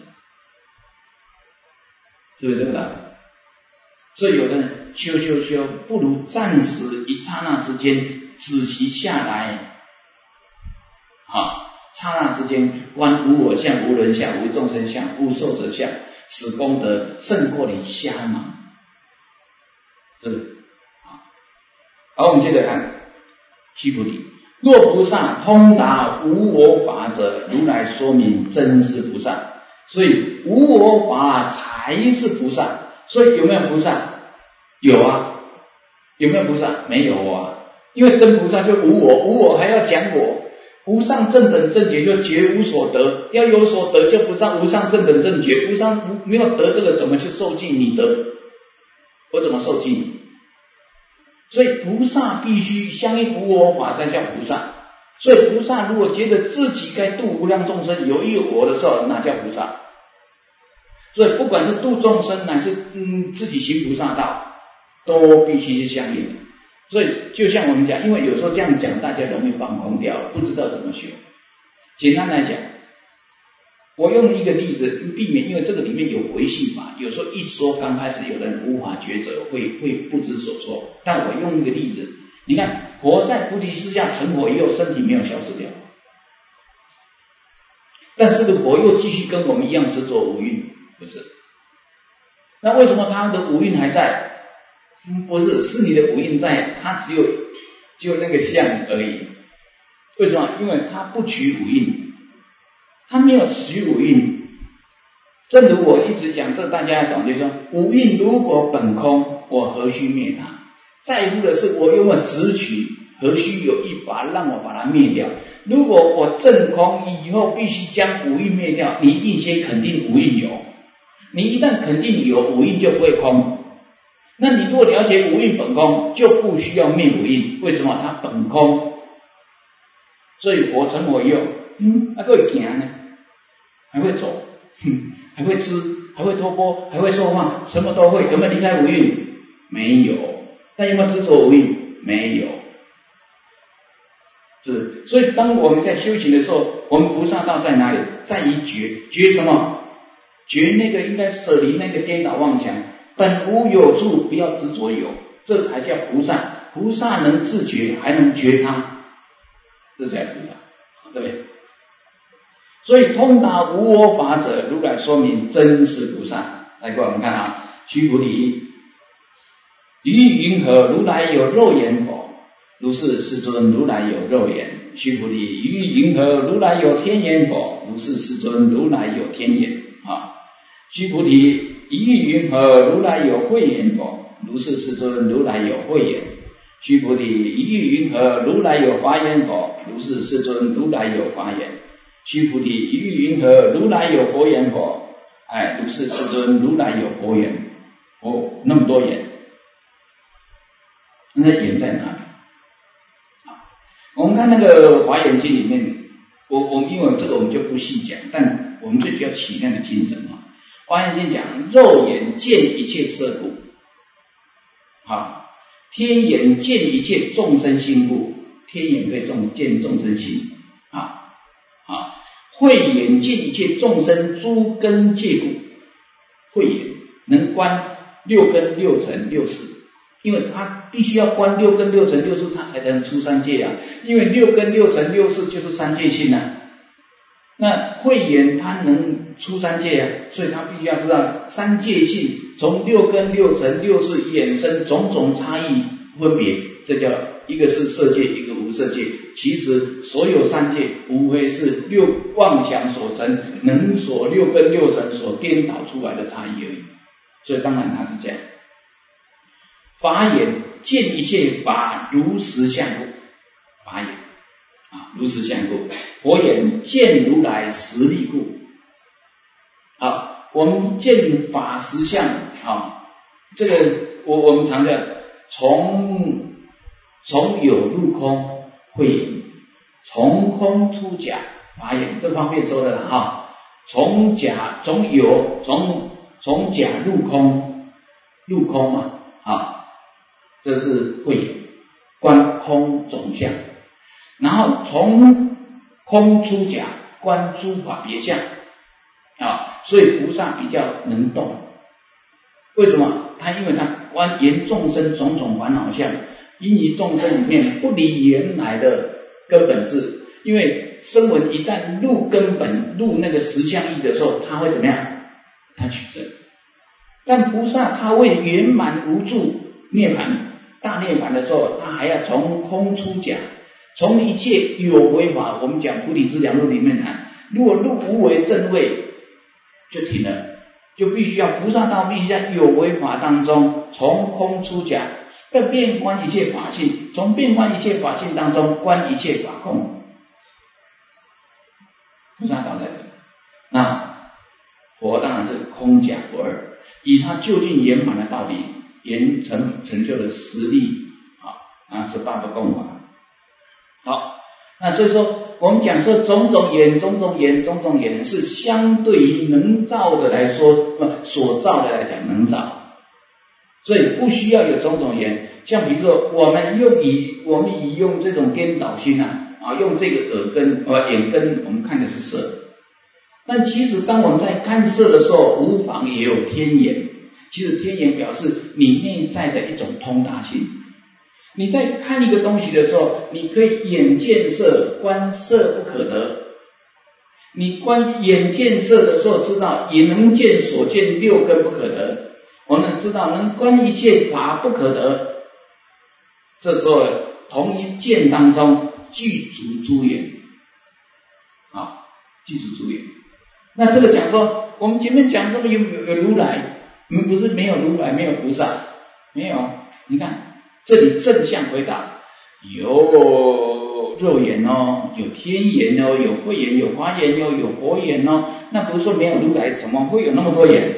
对不对？对吧？所以有的人修修修，不如暂时一刹那之间止息下来，啊，刹那之间观无我相、无人相、无众生相、无寿者相，使功德胜过你瞎忙。是不是？好，我们接着看须菩提，若菩萨通达无我法者，如来说明真是菩萨。所以无我法才是菩萨。所以有没有菩萨？有啊。有没有菩萨？没有啊。因为真菩萨就无我，无我还要讲我。无上正等正觉就觉无所得，要有所得就不上无上正等正觉，无上没有得这个怎么去受记你得？我怎么受记你？所以菩萨必须相应无我法才叫菩萨。所以菩萨如果觉得自己该度无量众生有一我的时候，那叫菩萨。所以不管是度众生乃是嗯自己行菩萨道，都必须是相应的。所以就像我们讲，因为有时候这样讲大家容易放空掉，不知道怎么修。简单来讲，我用一个例子避免，因为这个里面有回信法，有时候一说刚开始有人无法抉择，会会不知所措。但我用一个例子，你看佛在菩提树下成佛以后，身体没有消失掉，但是佛又继续跟我们一样执着五蕴，不是？那为什么他的五蕴还在？嗯，不是，是你的五蕴在，他只有只有那个相而已。为什么？因为他不取五蕴，他没有取五蕴。正如我一直讲，这大家要懂，就是说，五蕴如果本空，我何须灭它？在乎的是我有没有执取，何须有一法让我把它灭掉？如果我证空以后，必须将五蕴灭掉，你一定先肯定五蕴有。你一旦肯定有五蕴，就不会空。那你如果了解五蕴本空，就不需要灭五蕴。为什么？它本空。所以佛成佛以后，嗯，还会行呢，还会走，哼，还会吃，还会托钵，还会说话，什么都会。有没有离开五蕴？没有。但有没有执着五蕴？没有。是，所以当我们在修行的时候，我们菩萨道在哪里？在于觉，觉什么？觉那个应该舍离那个颠倒妄想。本无有处，不要执着有，这才叫菩萨。菩萨能自觉，还能觉他，这才菩萨，对不对？所以通达无我法者，如来说明真是菩萨。来，各位我们看啊，须菩提，于云何如来有肉眼否？如是世尊，如来有肉眼。须菩提，于云何如来有天眼否？如是世尊，如来有天眼。啊，须菩提。于云何如来有慧眼否？如是世尊，如来有慧眼。须菩提，于云何如来有法眼否？如是世尊，如来有法眼。须菩提，于云何如来有佛眼否？哎，如是世尊，如来有佛眼。哦，那么多眼，那眼在哪里？我们看那个《华严经》里面，我我因为这个我们就不细讲，但我们最需要起那个精神啊。华严经讲肉眼见一切色故，好，天眼见一切众生心故，天眼可以众见众生心，啊啊，慧眼见一切众生诸根界故，慧眼能观六根六尘六识，因为他必须要观六根六尘六识，他才能出三界啊，因为六根六尘六识就是三界性啊。那慧眼他能出三界啊，所以他必须要知道三界性，从六根六尘六识衍生种种差异分别， 这叫一个是色界，一个无色界。其实所有三界无非是六妄想所成，能所六根六尘所颠倒出来的差异而已。所以当然它是这样。法眼见一切法如实相故，法眼啊如实相故。佛眼见如来实力故。好，我们见法实相啊，这个我我们常讲，从从有入空慧眼，从空出假法眼，这方面说的了哈。从假从有从从假入空，入空嘛啊，这是慧眼，观空总相。然后从空出假，观诸法别相啊，所以菩萨比较能动。为什么？他因为他观言众生种种烦恼相，因于众生里面不离原来的根本智，因为声闻一旦入根本入那个实相义的时候，他会怎么样？他取证。但菩萨他为圆满无住涅槃大涅槃的时候，他还要从空出假，从一切有为法，我们讲菩提资粮论里面谈，如果入无为正位就停了，就必须要菩萨道必须在有为法当中从空出假，要遍观一切法性，从遍观一切法性当中观一切法空。菩萨道在这里，那佛当然是空假不二，以他究竟圆满的道理，圆成成就的实力啊，那是八不共法。好，那所以说我们讲说种种眼、种种眼、种种眼是相对于能造的来说，呃，所造的来讲能造，所以不需要有种种眼。像比如说我们用以我们以用这种颠倒心啊，啊，用这个耳根呃眼根，我们看的是色。但其实当我们在看色的时候，无妨也有天眼。其实天眼表示你内在的一种通达性。你在看一个东西的时候，你可以眼见色，观色不可得。你观眼见色的时候，知道也能见所见六根不可得。我们知道能观一切法不可得。这时候同一见当中具足诸眼，啊，具足诸眼。那这个讲说，我们前面讲说有有有如来，我们不是没有如来，没有菩萨，没有。你看这里正向回答，有肉眼哦，有天眼哦，有慧眼，有华眼哦，有佛眼哦。那不是说没有如来，怎么会有那么多眼？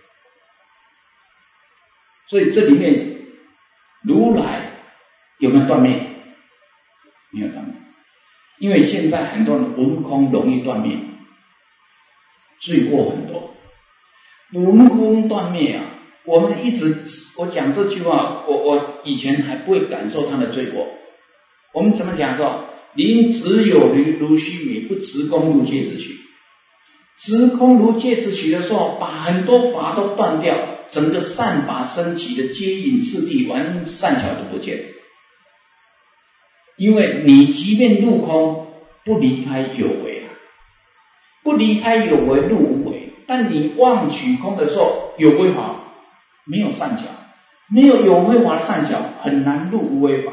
所以这里面如来有没有断灭？没有断灭，因为现在很多人闻空容易断灭，罪过很多。闻空断灭啊，我们一直我讲这句话，我我以前还不会感受它的罪过。我们怎么讲说？临直有如如须弥，不直空如芥子须。直空如芥子须的时候，把很多法都断掉，整个善法升起的接引次第完善巧都不见。因为你即便入空，不离开有为啊，不离开有为入无为。但你忘取空的时候，有为法没有善巧，没有有为法的善巧，很难入无为法。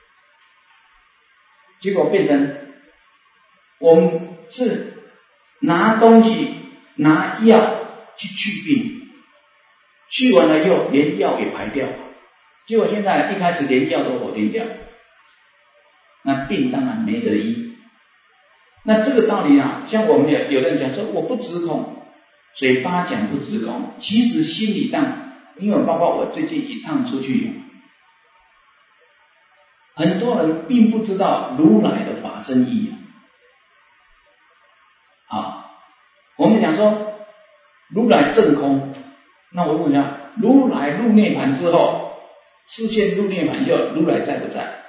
结果变成我们是拿东西拿药去去病，去完了又连药也排掉，结果现在一开始连药都否定掉，那病当然没得医。那这个道理啊，像我们有有人讲说我不直空，嘴巴讲不直空，其实心里上，因为包括我最近一趟出去，很多人并不知道如来的法身义啊。啊，我们讲说如来正空，那我问一下，如来入涅槃之后，视线入涅槃以后，如来在不在？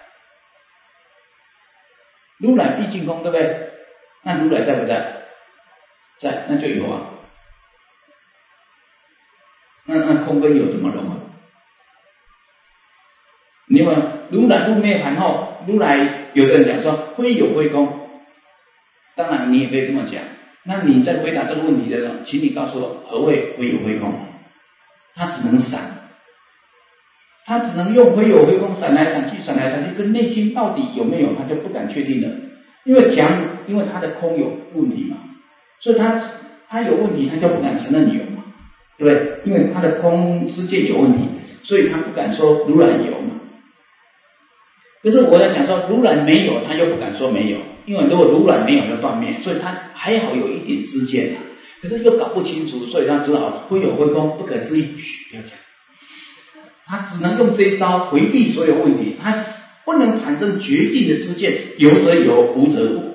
如来毕竟空，对不对？那如来在不在？在，那就有啊。那那空跟有怎么融合？你问如来入涅槃后，如来有的人讲说非有非空，当然你也可以这么讲。那你在回答这个问题的时候，请你告诉我何谓非有非空？它只能散， 他只能用回有回空闪来闪去闪来闪去，跟内心到底有没有他就不敢确定了，因为讲因为他的空有问题嘛，所以他他有问题他就不敢承认有嘛，对不对？因为他的空之见有问题，所以他不敢说如来有嘛。可是我在想说如来没有他又不敢说没有，因为如果如来没有就断灭，所以他还好有一点知见啊，可是又搞不清楚，所以他只好非有非空，不可思议，不要讲，他只能用这一招回避所有问题，他不能产生决定的知见，有则有，无则无，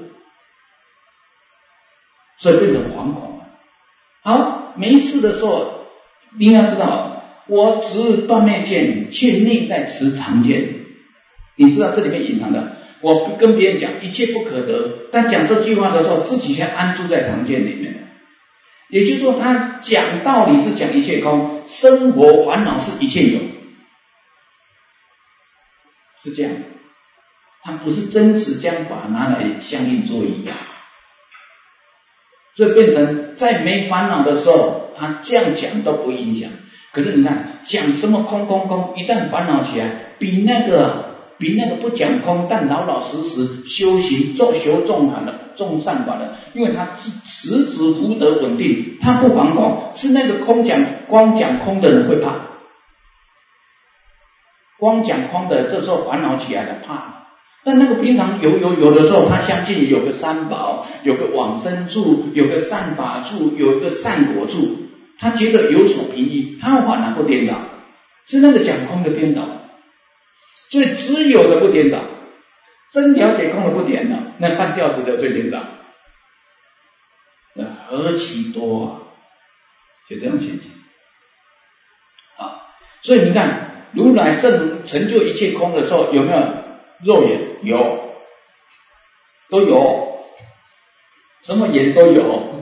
所以变成惶恐了。好，没事的时候你要知道，我持断灭见，却内在持常见，你知道这里面隐藏的，我跟别人讲一切不可得，但讲这句话的时候自己先安住在常见里面，也就是说他讲道理是讲一切空，生活烦恼是一切有，是这样，他不是真实将法拿来相应作用，所以变成在没烦恼的时候他这样讲都不影响。可是你看讲什么空空空，一旦烦恼起来，比那个比那个不讲空但老老实实修行做修众法的众善法的，因为他实质福德稳定，他不惶恐，是那个空讲光讲空的人会怕，光讲空的这时候烦恼起来了怕，但那个平常有有有的时候他相信有个三宝，有个往生处，有个善法处，有一个善果处，他觉得有所平移，他反而不颠倒，是那个讲空的颠倒，所以只有的不颠倒，真了解空的不颠倒，那半吊子的最颠倒，何其多啊，就这样情形啊！所以你看如来正成就一切空的时候，有没有肉眼？有，都有，什么眼都有，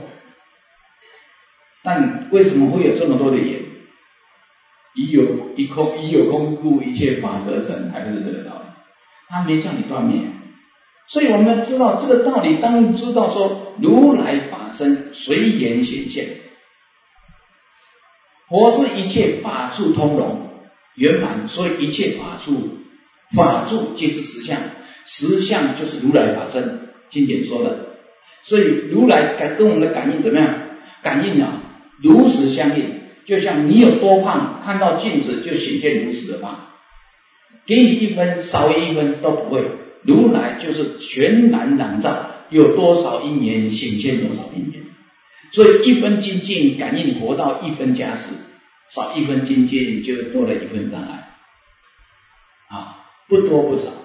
但为什么会有这么多的眼？一有一空，一有空故，一切法得生，还是这个道理。他没向你断灭，所以我们要知道这个道理。当你知道说如来法身随缘显现，佛是一切法处通融圆满，所以一切法处法处皆是实相，实相就是如来法身，经典说的。所以如来感跟我们的感应怎么样？感应啊，如实相应。就像你有多胖，看到镜子就显现如实的胖，给你一分少一分都不会。如来就是全然朗照，有多少因缘显现多少因缘，所以一分精进感应活到一分加持，少一分精进就多了一分障碍啊，不多不少。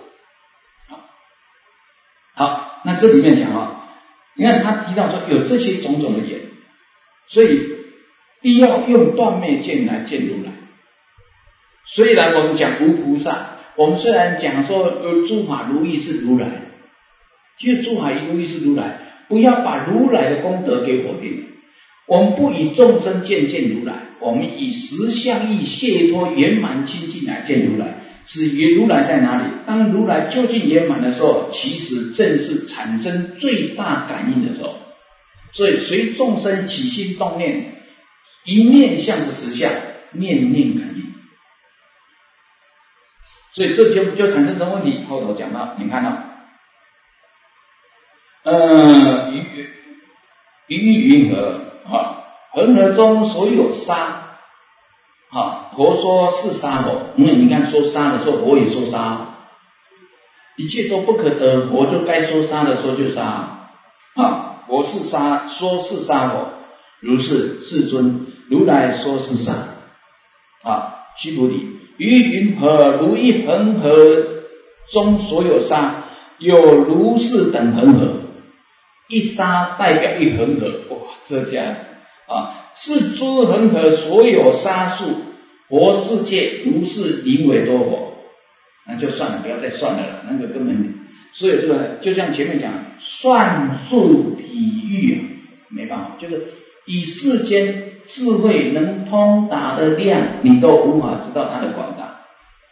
好，那这里面讲啊，你看他提到说有这些种种的缘，所以必要用断灭见来见如来。虽然我们讲无菩萨，我们虽然讲说有诸法如意是如来，其实诸法如意是如来，不要把如来的功德给否定。我们不以众生见见如来，我们以实相义解脱圆满清净来见如来。至于如来在哪里？当如来究竟圆满的时候，其实正是产生最大感应的时候。所以随众生起心动念，一念向着实相，念念感应。所以这就就产生什么问题？后头讲到，你看到，呃，于于云何啊？恒河中所有沙啊，佛说是沙佛，因为你看说沙的时候，佛也说沙，一切都不可得，佛就该说沙的时候就沙啊，佛是沙，说是沙佛，如是世尊如来说是沙啊，须菩提。于云何如一恒河中所有沙，有如是等恒河，一沙代表一恒河，哇，这下啊，是诸恒河所有沙数，佛世界如是临为多佛，那就算了，不要再算了了，那个根本，所以这个就像前面讲，算术比喻啊，没办法，就是以世间智慧能通达的量，你都无法知道它的广大。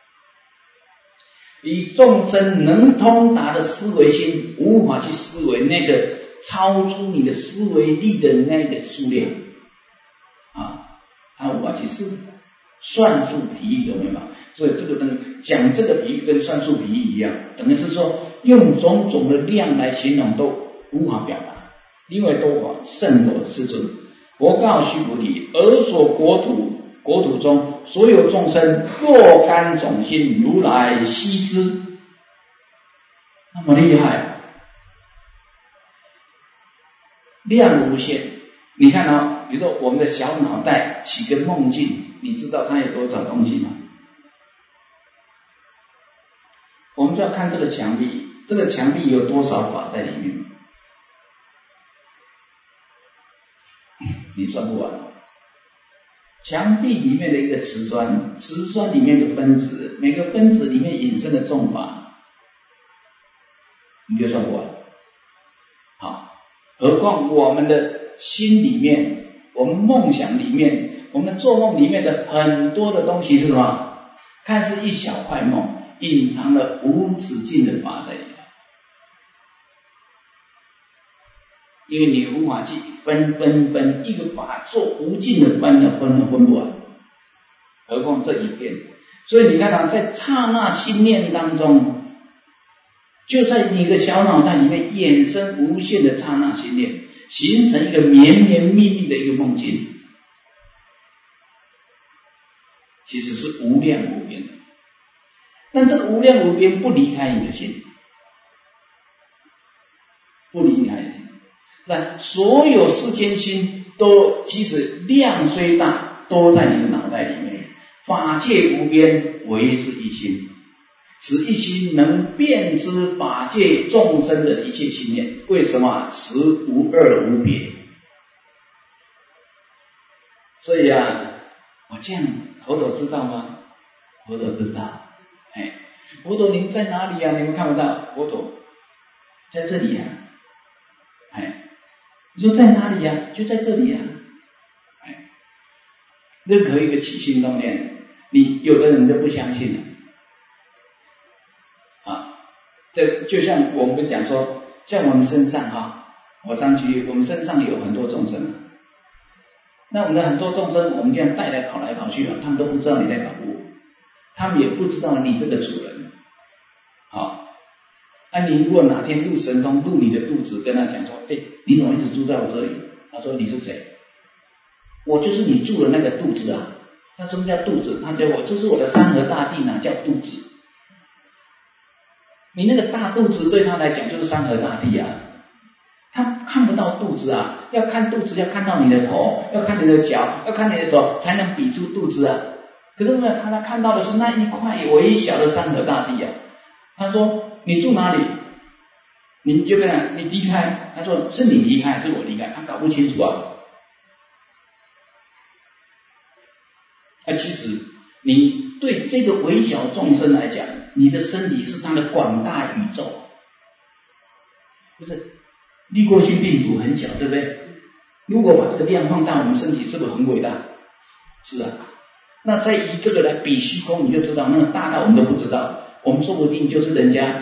以众生能通达的思维心，无法去思维那个超出你的思维力的那个数量啊，他无法去思。 算术比喻，有没有？所以这个跟讲这个比喻跟算术比喻一样，等于是说用种种的量来形容都无法表达，因为都法圣佛世尊。佛告须菩提：尔所国土国土中所有众生，若干种心，如来悉知。那么厉害，量无限。你看啊、哦，比如说我们的小脑袋起个梦境，你知道它有多少东西吗？我们就要看这个墙壁，这个墙壁有多少法在里面，你算不完。墙壁里面的一个瓷砖，瓷砖里面的分子，每个分子里面引申的众法，你就算不完。好，何况我们的心里面，我们梦想里面，我们做梦里面的很多的东西是什么？看似一小块梦，隐藏了无止境的法在里面。因为你无法去分分分一个法做无尽的分的分的分不完，何况这一片。所以你看到在刹那心念当中，就在你的小脑袋里面衍生无限的刹那心念，形成一个绵绵密密的一个梦境，其实是无量无边的。但这个无量无边不离开你的心，不离开你的心。那所有世间心都，其实量虽大，都在你的脑袋里面。法界无边，唯是一心。此一心能遍知法界众生的一切心念。为什么？此无二无别。所以啊，我这样佛陀知道吗？佛陀知道。哎，佛陀您在哪里啊？你们看不到？佛陀在这里啊。哎。你说在哪里呀、啊？就在这里呀、啊！哎，任何一个起心动念，你有的人都不相信了啊。这就像我们讲说，像我们身上哈，我上去，我们身上有很多众生，那我们的很多众生，我们这样带来跑来跑去啊，他们都不知道你在搞我，他们也不知道你这个主人。好，啊，你如果哪天入神通，入你的肚子，跟他讲说，哎，你怎么一直住在我这里？他说你是谁？我就是你住的那个肚子啊。那什么叫肚子？他叫我，这是我的山河大地，哪叫肚子？你那个大肚子对他来讲就是山河大地啊，他看不到肚子啊，要看肚子要看到你的头，要看你的脚，要看你的手，才能比出肚子啊。可是呢，他看到的是那一块微小的山河大地啊。他说你住哪里？你就跟他，你离开。他说是你离开，是我离开，他搞不清楚啊。啊，其实你对这个微小众生来讲，你的身体是他的广大宇宙，不是？滤过性病毒很小，对不对？如果把这个量放大，我们身体是不是很伟大？是啊。那再以这个来比虚空，你就知道那个大到我们都不知道。我们说不定就是人家，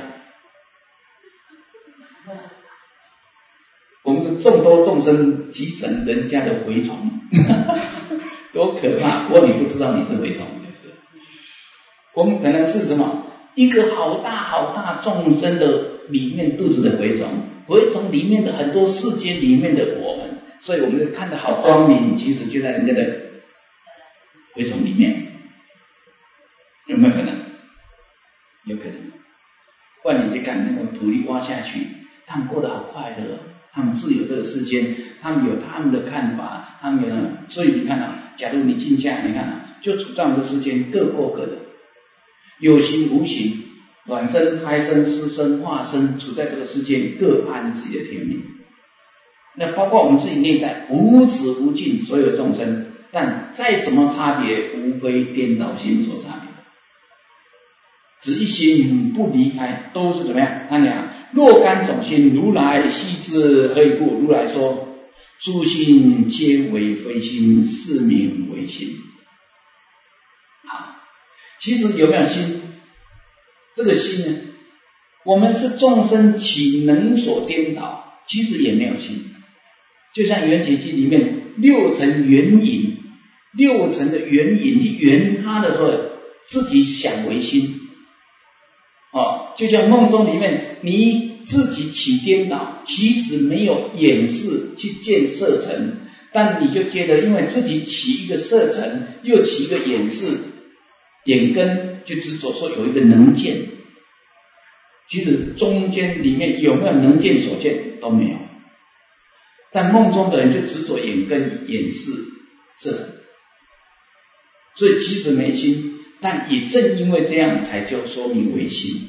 我们众多众生集成人家的蛔虫，多可怕！不过你不知道你是蛔虫，就是。我们可能是什么？一个好大好大众生的里面肚子的蛔虫，蛔虫里面的很多世界里面的我们，所以我们看得好光明，其实就在人家的蛔虫里面，有没有可能？有可能。不然你去看那个土地挖下去，他们过得好快乐，他们自有这个世间，他们有他们的看法，他们有，所以你看啊，假如你静下来，你看啊，就处在我们的世间，各过各的，有形无形，卵生、胎生、湿生、化生，处在这个世间，各安自己的天命。那包括我们自己内在无止无尽所有众生，但再怎么差别，无非颠倒心所差别。只一心不离开，都是怎么样？他讲若干种心，如来悉知。何以故？如来说，诸心皆为非心，是名为心。好，其实有没有心？这个心呢？我们是众生岂能所颠倒？其实也没有心。就像圆觉经里面六尘缘影， 六尘的缘引去缘它的时候，自己想为心。哦，就像梦中里面，你自己起颠倒，其实没有眼识去见色尘，但你就觉得因为自己起一个色尘，又起一个眼识，眼根就执着说有一个能见，其实中间里面有没有能见所见都没有，但梦中的人就执着眼根、眼识、色尘，所以其实没心。但也正因为这样，才就说明为心。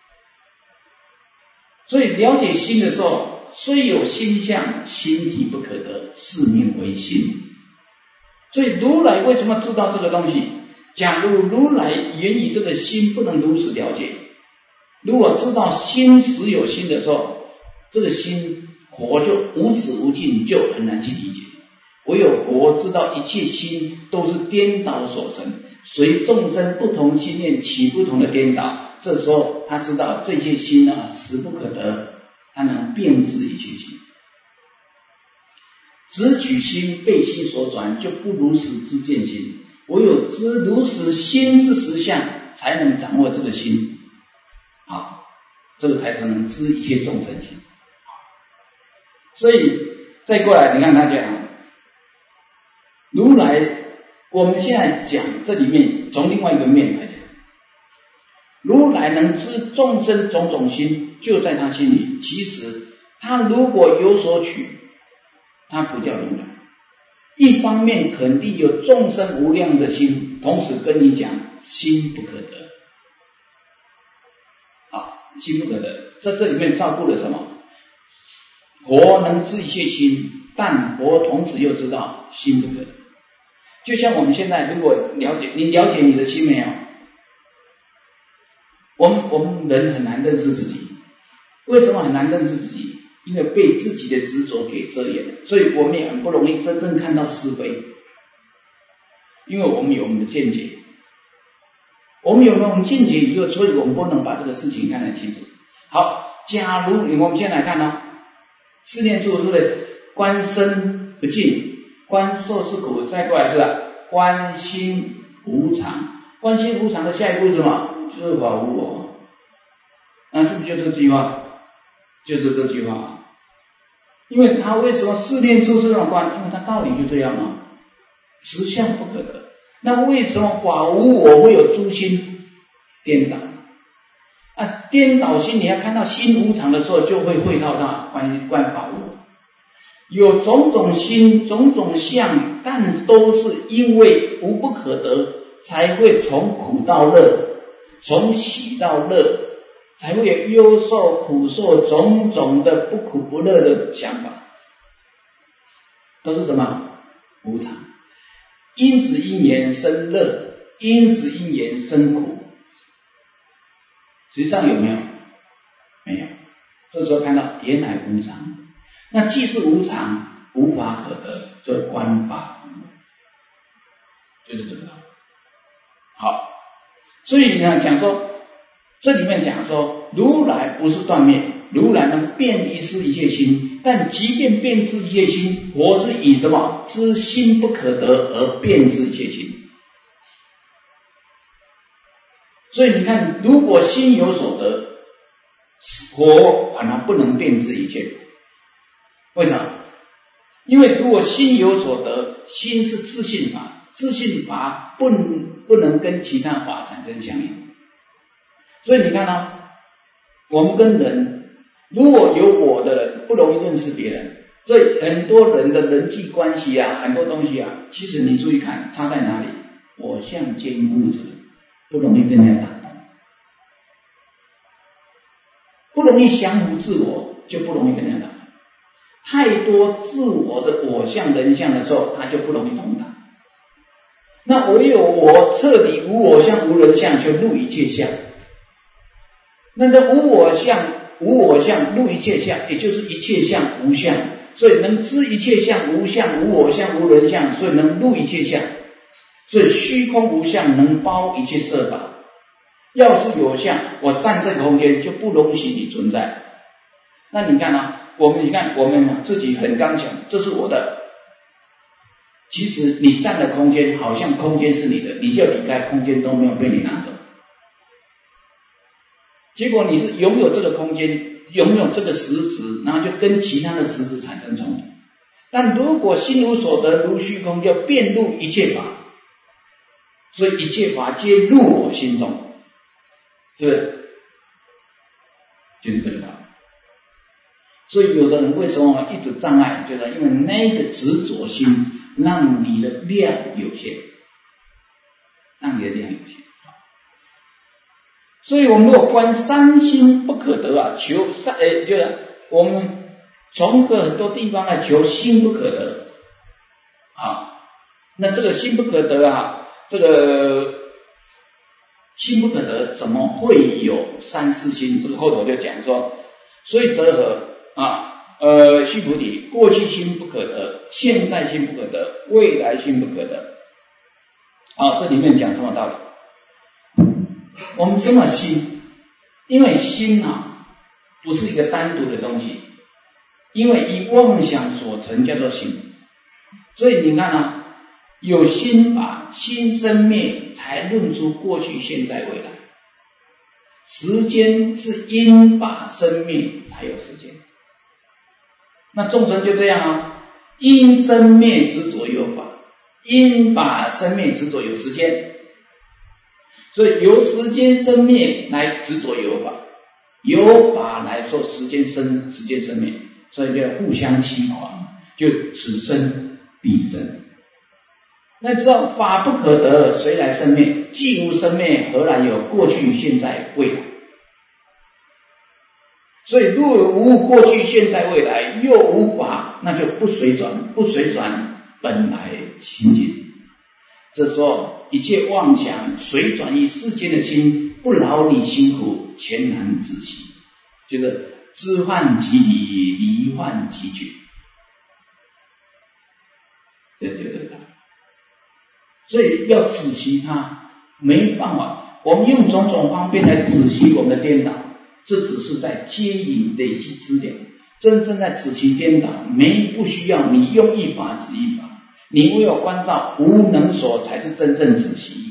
所以了解心的时候，虽有心相，心体不可得，是名为心。所以如来为什么知道这个东西？假如如来源于这个心不能如此了解，如果知道心实有心的时候，这个心佛就无止无尽，就很难去理解。唯有佛知道一切心都是颠倒所成，随众生不同心念起不同的颠倒，这时候他知道这些心呢实不可得，他能辨知一切心。只取心被心所转，就不如实知见心。唯有知如实心是实相，才能掌握这个心，好，这个才才能知一切众生心。所以再过来，你看他讲如来，我们现在讲这里面从另外一个面来讲，如来能知众生种种心，就在他心里。其实他如果有所取，他不叫如来。一方面肯定有众生无量的心，同时跟你讲心不可得，啊，心不可得，在这里面照顾了什么？佛能知一切心，但佛同时又知道心不可得。就像我们现在如果了解，你了解你的心没有？我们我们人很难认识自己，为什么很难认识自己？因为被自己的执着给遮掩，所以我们也很不容易真正看到是非，因为我们有我们的见解，我们有了我们见解以后，所以我们不能把这个事情看得清楚。好，假如我们先来看呢，四念处是不是观身不净，观受是苦，再过来是吧？观心无常，观心无常的下一步是什么？就是法无我，那是不是就这句话？就是这句话。因为他为什么四念处是这种观？因为他道理就这样啊，实相不可得。那为什么法无我会有诸心颠倒？啊，颠倒心你要看到心无常的时候，就会会到他观观法无我。有种种心、种种相，但都是因为无不可得，才会从苦到乐，从喜到乐。才会有忧受、苦受种种的不苦不乐的想法，都是什么？无常。因此因缘生乐，因此因缘生苦。实际上有没有？没有。这时候看到原来无常，那既是无常，无法可得，就观法无我，就是这个。好，所以你看讲说。这里面讲说，如来不是断灭，如来能遍一知一切心，但即便遍知一切心，佛是以什么？知心不可得而遍知一切心。所以你看，如果心有所得，佛反而不能遍知一切。为什么？因为如果心有所得，心是自性法，自性法不能不能跟其他法产生相应。所以你看啊，我们跟人如果有我的人，不容易认识别人。所以很多人的人际关系啊，很多东西啊，其实你注意看差在哪里？我相兼顾者，不容易跟人家打动，不容易降服自我，就不容易跟人家打动。太多自我的我相人相的时候，他就不容易同打。那唯有我彻底无我相无人相，就入一切相。那这无我相无我相入一切相，也就是一切相无相，所以能知一切相无相无我相无人相，所以能入一切相。所以虚空无相能包一切色法。要是有相，我占这个空间就不容许你存在。那你看啊，我们你看我们自己很刚强，这是我的， 其实你占的空间好像空间是你的，你就离开，空间都没有被你拿走。结果你是拥有这个空间，拥有这个实质，然后就跟其他的实质产生冲突。但如果心无所得，如虚空，就遍入一切法，所以一切法皆入我心中，是不是？就是这个道理。所以有的人为什么一直障碍，就是因为那个执着心让你的量有限，让你的量有限。所以我们如果观三心不可得啊，求三呃，就是我们从很多地方来求心不可得啊，那这个心不可得啊，这个心不可得怎么会有三世心？这个后头就讲说，所以则何啊？呃，须菩提，过去心不可得，现在心不可得，未来心不可得。啊，这里面讲什么道理？我们什么心？因为心啊，不是一个单独的东西，因为以妄想所成叫做心，所以你看啊，有心法，心生灭，才论出过去、现在、未来。时间是因法生灭才有时间，那众生就这样啊，因生灭执着有法，因法生灭执着有时间。所以由时间生灭来执着有法，由法来受时间生时间生灭，所以就互相欺狂，就此生彼生。那知道法不可得，谁来生灭？既无生灭，何来有过去、现在、未来？所以若无过去、现在、未来，又无法，那就不随转，不随转本来清净。这时候一切妄想随转于世间的心，不劳力辛苦，全然自息，就是知幻即离，离幻即觉。这就是它。所以要仔细它，没办法，我们用种种方便来仔细我们的颠倒，这只是在接引累积资料。真正在仔细颠倒，没不需要你用一法指一法，你唯有观照无能所，才是真正仔细。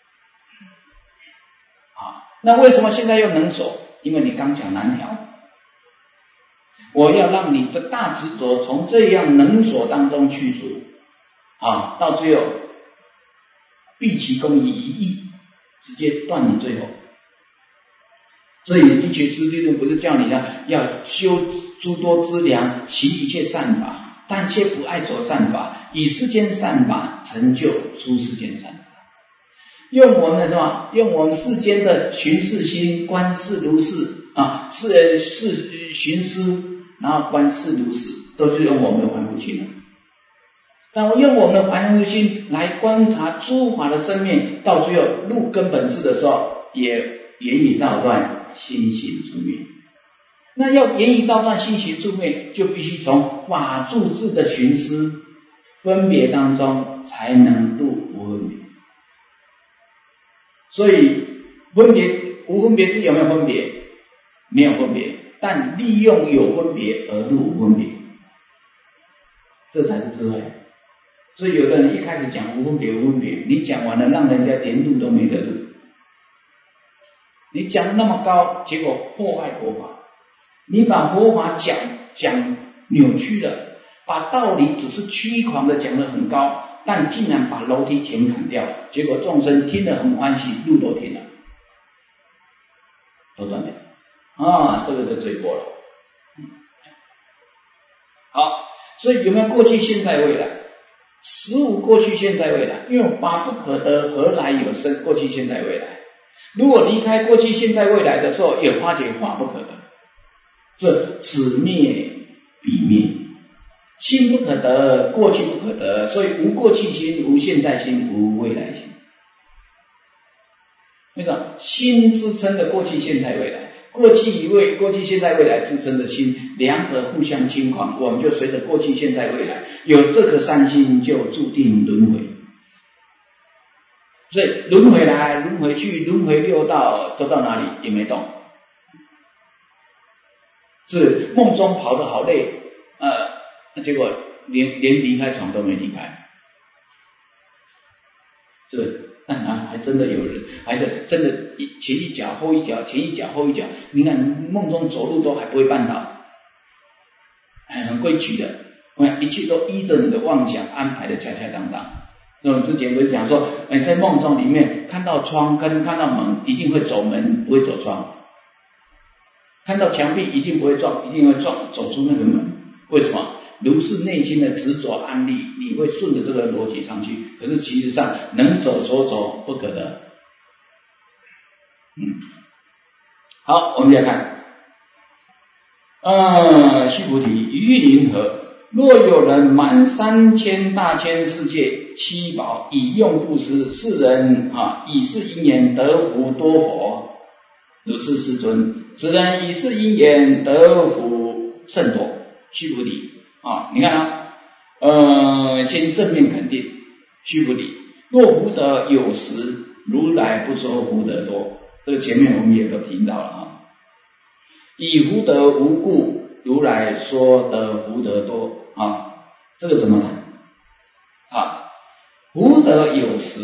好，那为什么现在又能所？因为你刚讲难调，我要让你的大执着从这样能所当中去除，啊，到最后毕其功于一役，直接断你最后。所以一切师地论不是叫你要要修诸多资粮，行一切善法，但却不爱着善法，以世间善法成就出世间善法。用我们的什么？用我们世间的寻视心，观世如是啊，是是寻思，然后观世如是，都是用我们的还复心。但我用我们的还复心来观察诸法的生灭，到最后入根本智的时候，也言语道断，心行出灭。那要言语道断，心行出灭，就必须从法住智的寻思分别当中，才能入无分别。所以分别无分别智有没有分别？没有分别，但利用有分别而入无分别，这才是智慧。所以有的人一开始讲无分别无分别，你讲完了让人家连入都没得入，你讲那么高，结果破坏佛法。你把佛法讲讲扭曲了，把道理只是虚狂的讲得很高，但竟然把楼梯前砍掉，结果众生听得很欢喜，路都停了，都断掉啊，这个就罪过了。好，所以有没有过去、现在、未来？实无过去、现在、未来，因为法不可得，何来有生过去、现在、未来？如果离开过去、现在、未来的时候，也发觉法不可得，这此灭彼灭，心不可得，过去不可得，所以无过去心，无现在心，无未来心。那个心支撑的过去、现在、未来，过去以未过去、现在、未来支撑的心，两者互相侵狂，我们就随着过去、现在、未来，有这个三心，就注定轮回。所以轮回来，轮回去，轮回六道，都到哪里也没动。是梦中跑得好累，呃，结果连连离开床都没离开， 真的有人，还是真的前一脚后一脚，前一脚后一脚，你看梦中走路都还不会绊倒，很规矩的，一切都依着你的妄想安排的恰恰当当。那我之前不是讲说，你在梦中里面看到窗跟看到门，一定会走门，不会走窗；看到墙壁，一定不会撞，一定会撞走出那个门。为什么？如是内心的执着安立，你会顺着这个逻辑上去，可是其实上能走所走，不可得。嗯，好，我们再看，呃，须菩提，于云何？若有人满三千大千世界七宝，以用布施，世人啊，以是因缘得福多佛。如是世尊，此人以是因缘得福甚多。须菩提啊，你看啊，呃，先正面肯定，须菩提，若福德有时，如来不说福德多。这个前面我们也都听到了啊。以福德无故，如来说得福德多啊，这个怎么谈啊？福德有时，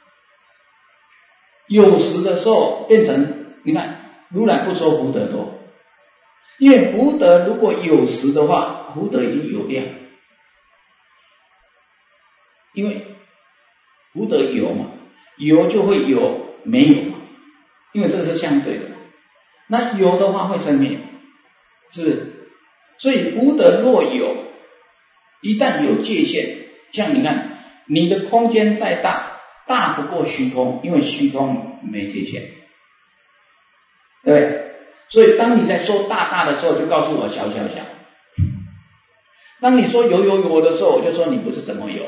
有时的时候变成，你看如来不说福德多，因为福德如果有时的话，福德已经有量，因为福德有嘛，有就会有没有嘛，因为这个是相对的，那有的话会生灭，是不是？所以福德若有，一旦有界限，像你看你的空间再大，大不过虚空，因为虚空没界限，对不对？所以当你在说大大的时候，就告诉我小小小；当你说有有有的时候，我就说你不是怎么有；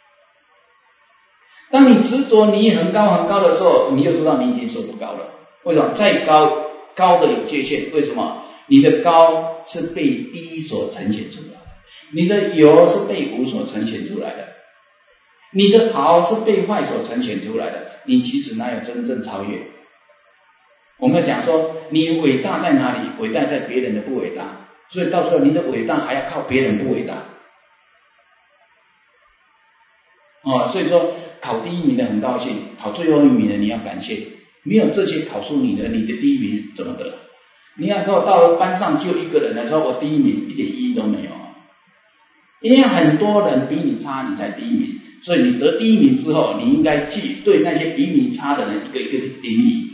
当你执着你很高很高的时候，你就知道你已经说不高了。为什么？再高高的有界限，为什么？你的高是被低所呈现出来的，你的有是被无所呈现出来的，你的好是被坏所呈现出来的，你其实哪有真正超越？我们讲说你伟大在哪里？伟大在别人的不伟大，所以到时候你的伟大还要靠别人不伟大哦。所以说考第一名的很高兴，考最后一名的你要感谢，没有这些考出你的，你的第一名怎么得？你要说到了班上就一个人来说我第一名，一点意义都没有，因为很多人比你差，你才第一名，所以你得第一名之后，你应该去对那些比你差的人一个一个去顶礼。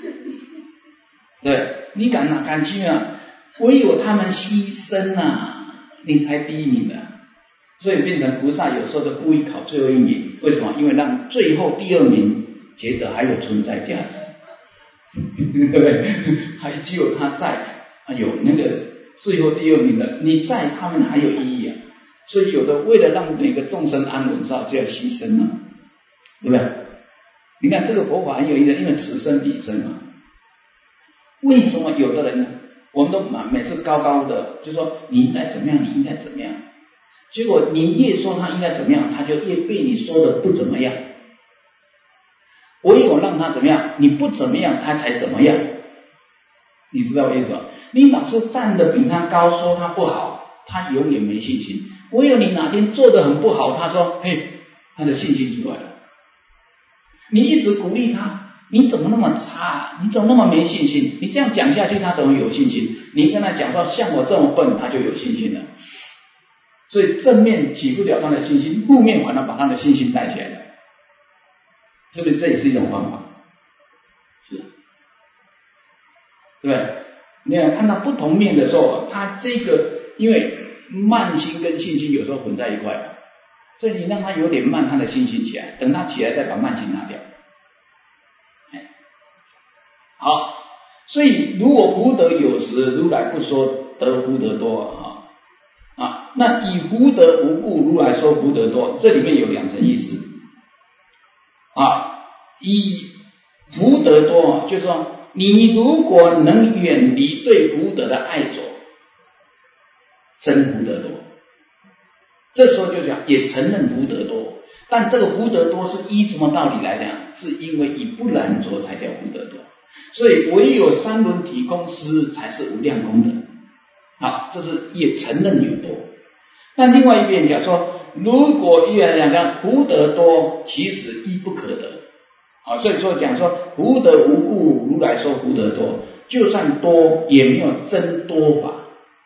对，你敢哪敢去啊？唯有他们牺牲啊，你才第一名的。所以变成菩萨有时候就故意考最后一名，为什么？因为让最后第二名觉得还有存在价值，对不对？还只有他在，哎呦，那个最后第二名的你在，他们还有意义啊。所以有的为了让每个众生安稳，是吧？就要牺牲啊，对不对？你看这个佛法很有意思，因为此生彼生嘛。为什么有的人我们都每次高高的就说你应该怎么样，你应该怎么样，结果你越说他应该怎么样，他就越被你说的不怎么样。唯有让他怎么样，你不怎么样他才怎么样，你知道为什么？你老是站得比他高，说他不好，他永远没信心。唯有你哪天做得很不好，他说嘿，他的信心出来了。你一直鼓励他，你怎么那么差？你怎么那么没信心？你这样讲下去，他怎么有信心？你跟他讲到像我这么笨，他就有信心了。所以正面起不了他的信心，负面反而把他的信心带起来了，是不是？这也是一种方法，是，对不对？你看看到不同面的时候，他这个因为慢心跟信心有时候混在一块，所以你让他有点慢，他的信心起来，等他起来再把慢心拿掉。好，所以如果福德有时，如来不说得福德多啊啊，那以福德无故，如来说福德多，这里面有两层意思啊。以福德多，就是说你如果能远离对福德的爱着，真福德多。这时候就讲也承认福德多，但这个福德多是依什么道理来讲？是因为以不染着才叫福德多。所以唯有三轮体空师才是无量功德。好，这是也承认有多。但另外一边讲说，如果依然讲福德多，其实亦不可得。 啊，所以说讲说福德无故，如来说福德多，就算多也没有真多法。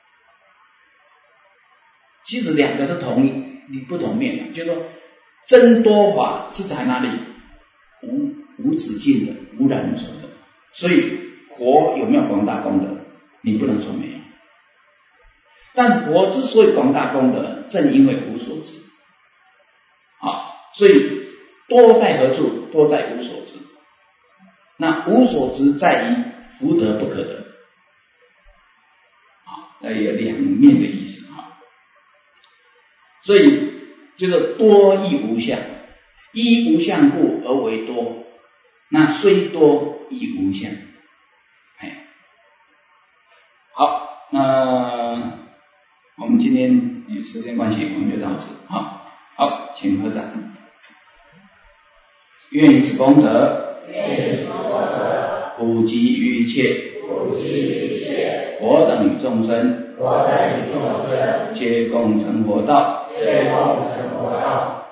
其实两个是同一不同面的，就是说真多法是在哪里？无无止境的，无染无所得。所以佛有没有广大功德？你不能说没有。但佛之所以广大功德，正因为无所知。啊，所以多在何处？多在无所知。那无所知在于福德不可得。啊，那有两面的意思啊。所以就是多亦无相，依无相故而为多，那虽多亦无相。哎，好，那我们今天有时间关系，我们就到此。好，好，请合掌。愿以此功德， 愿以此功德， 普及于一切， 普及于一切， 我等与众生， 我等与众生， 皆共成佛道， 皆共成佛道。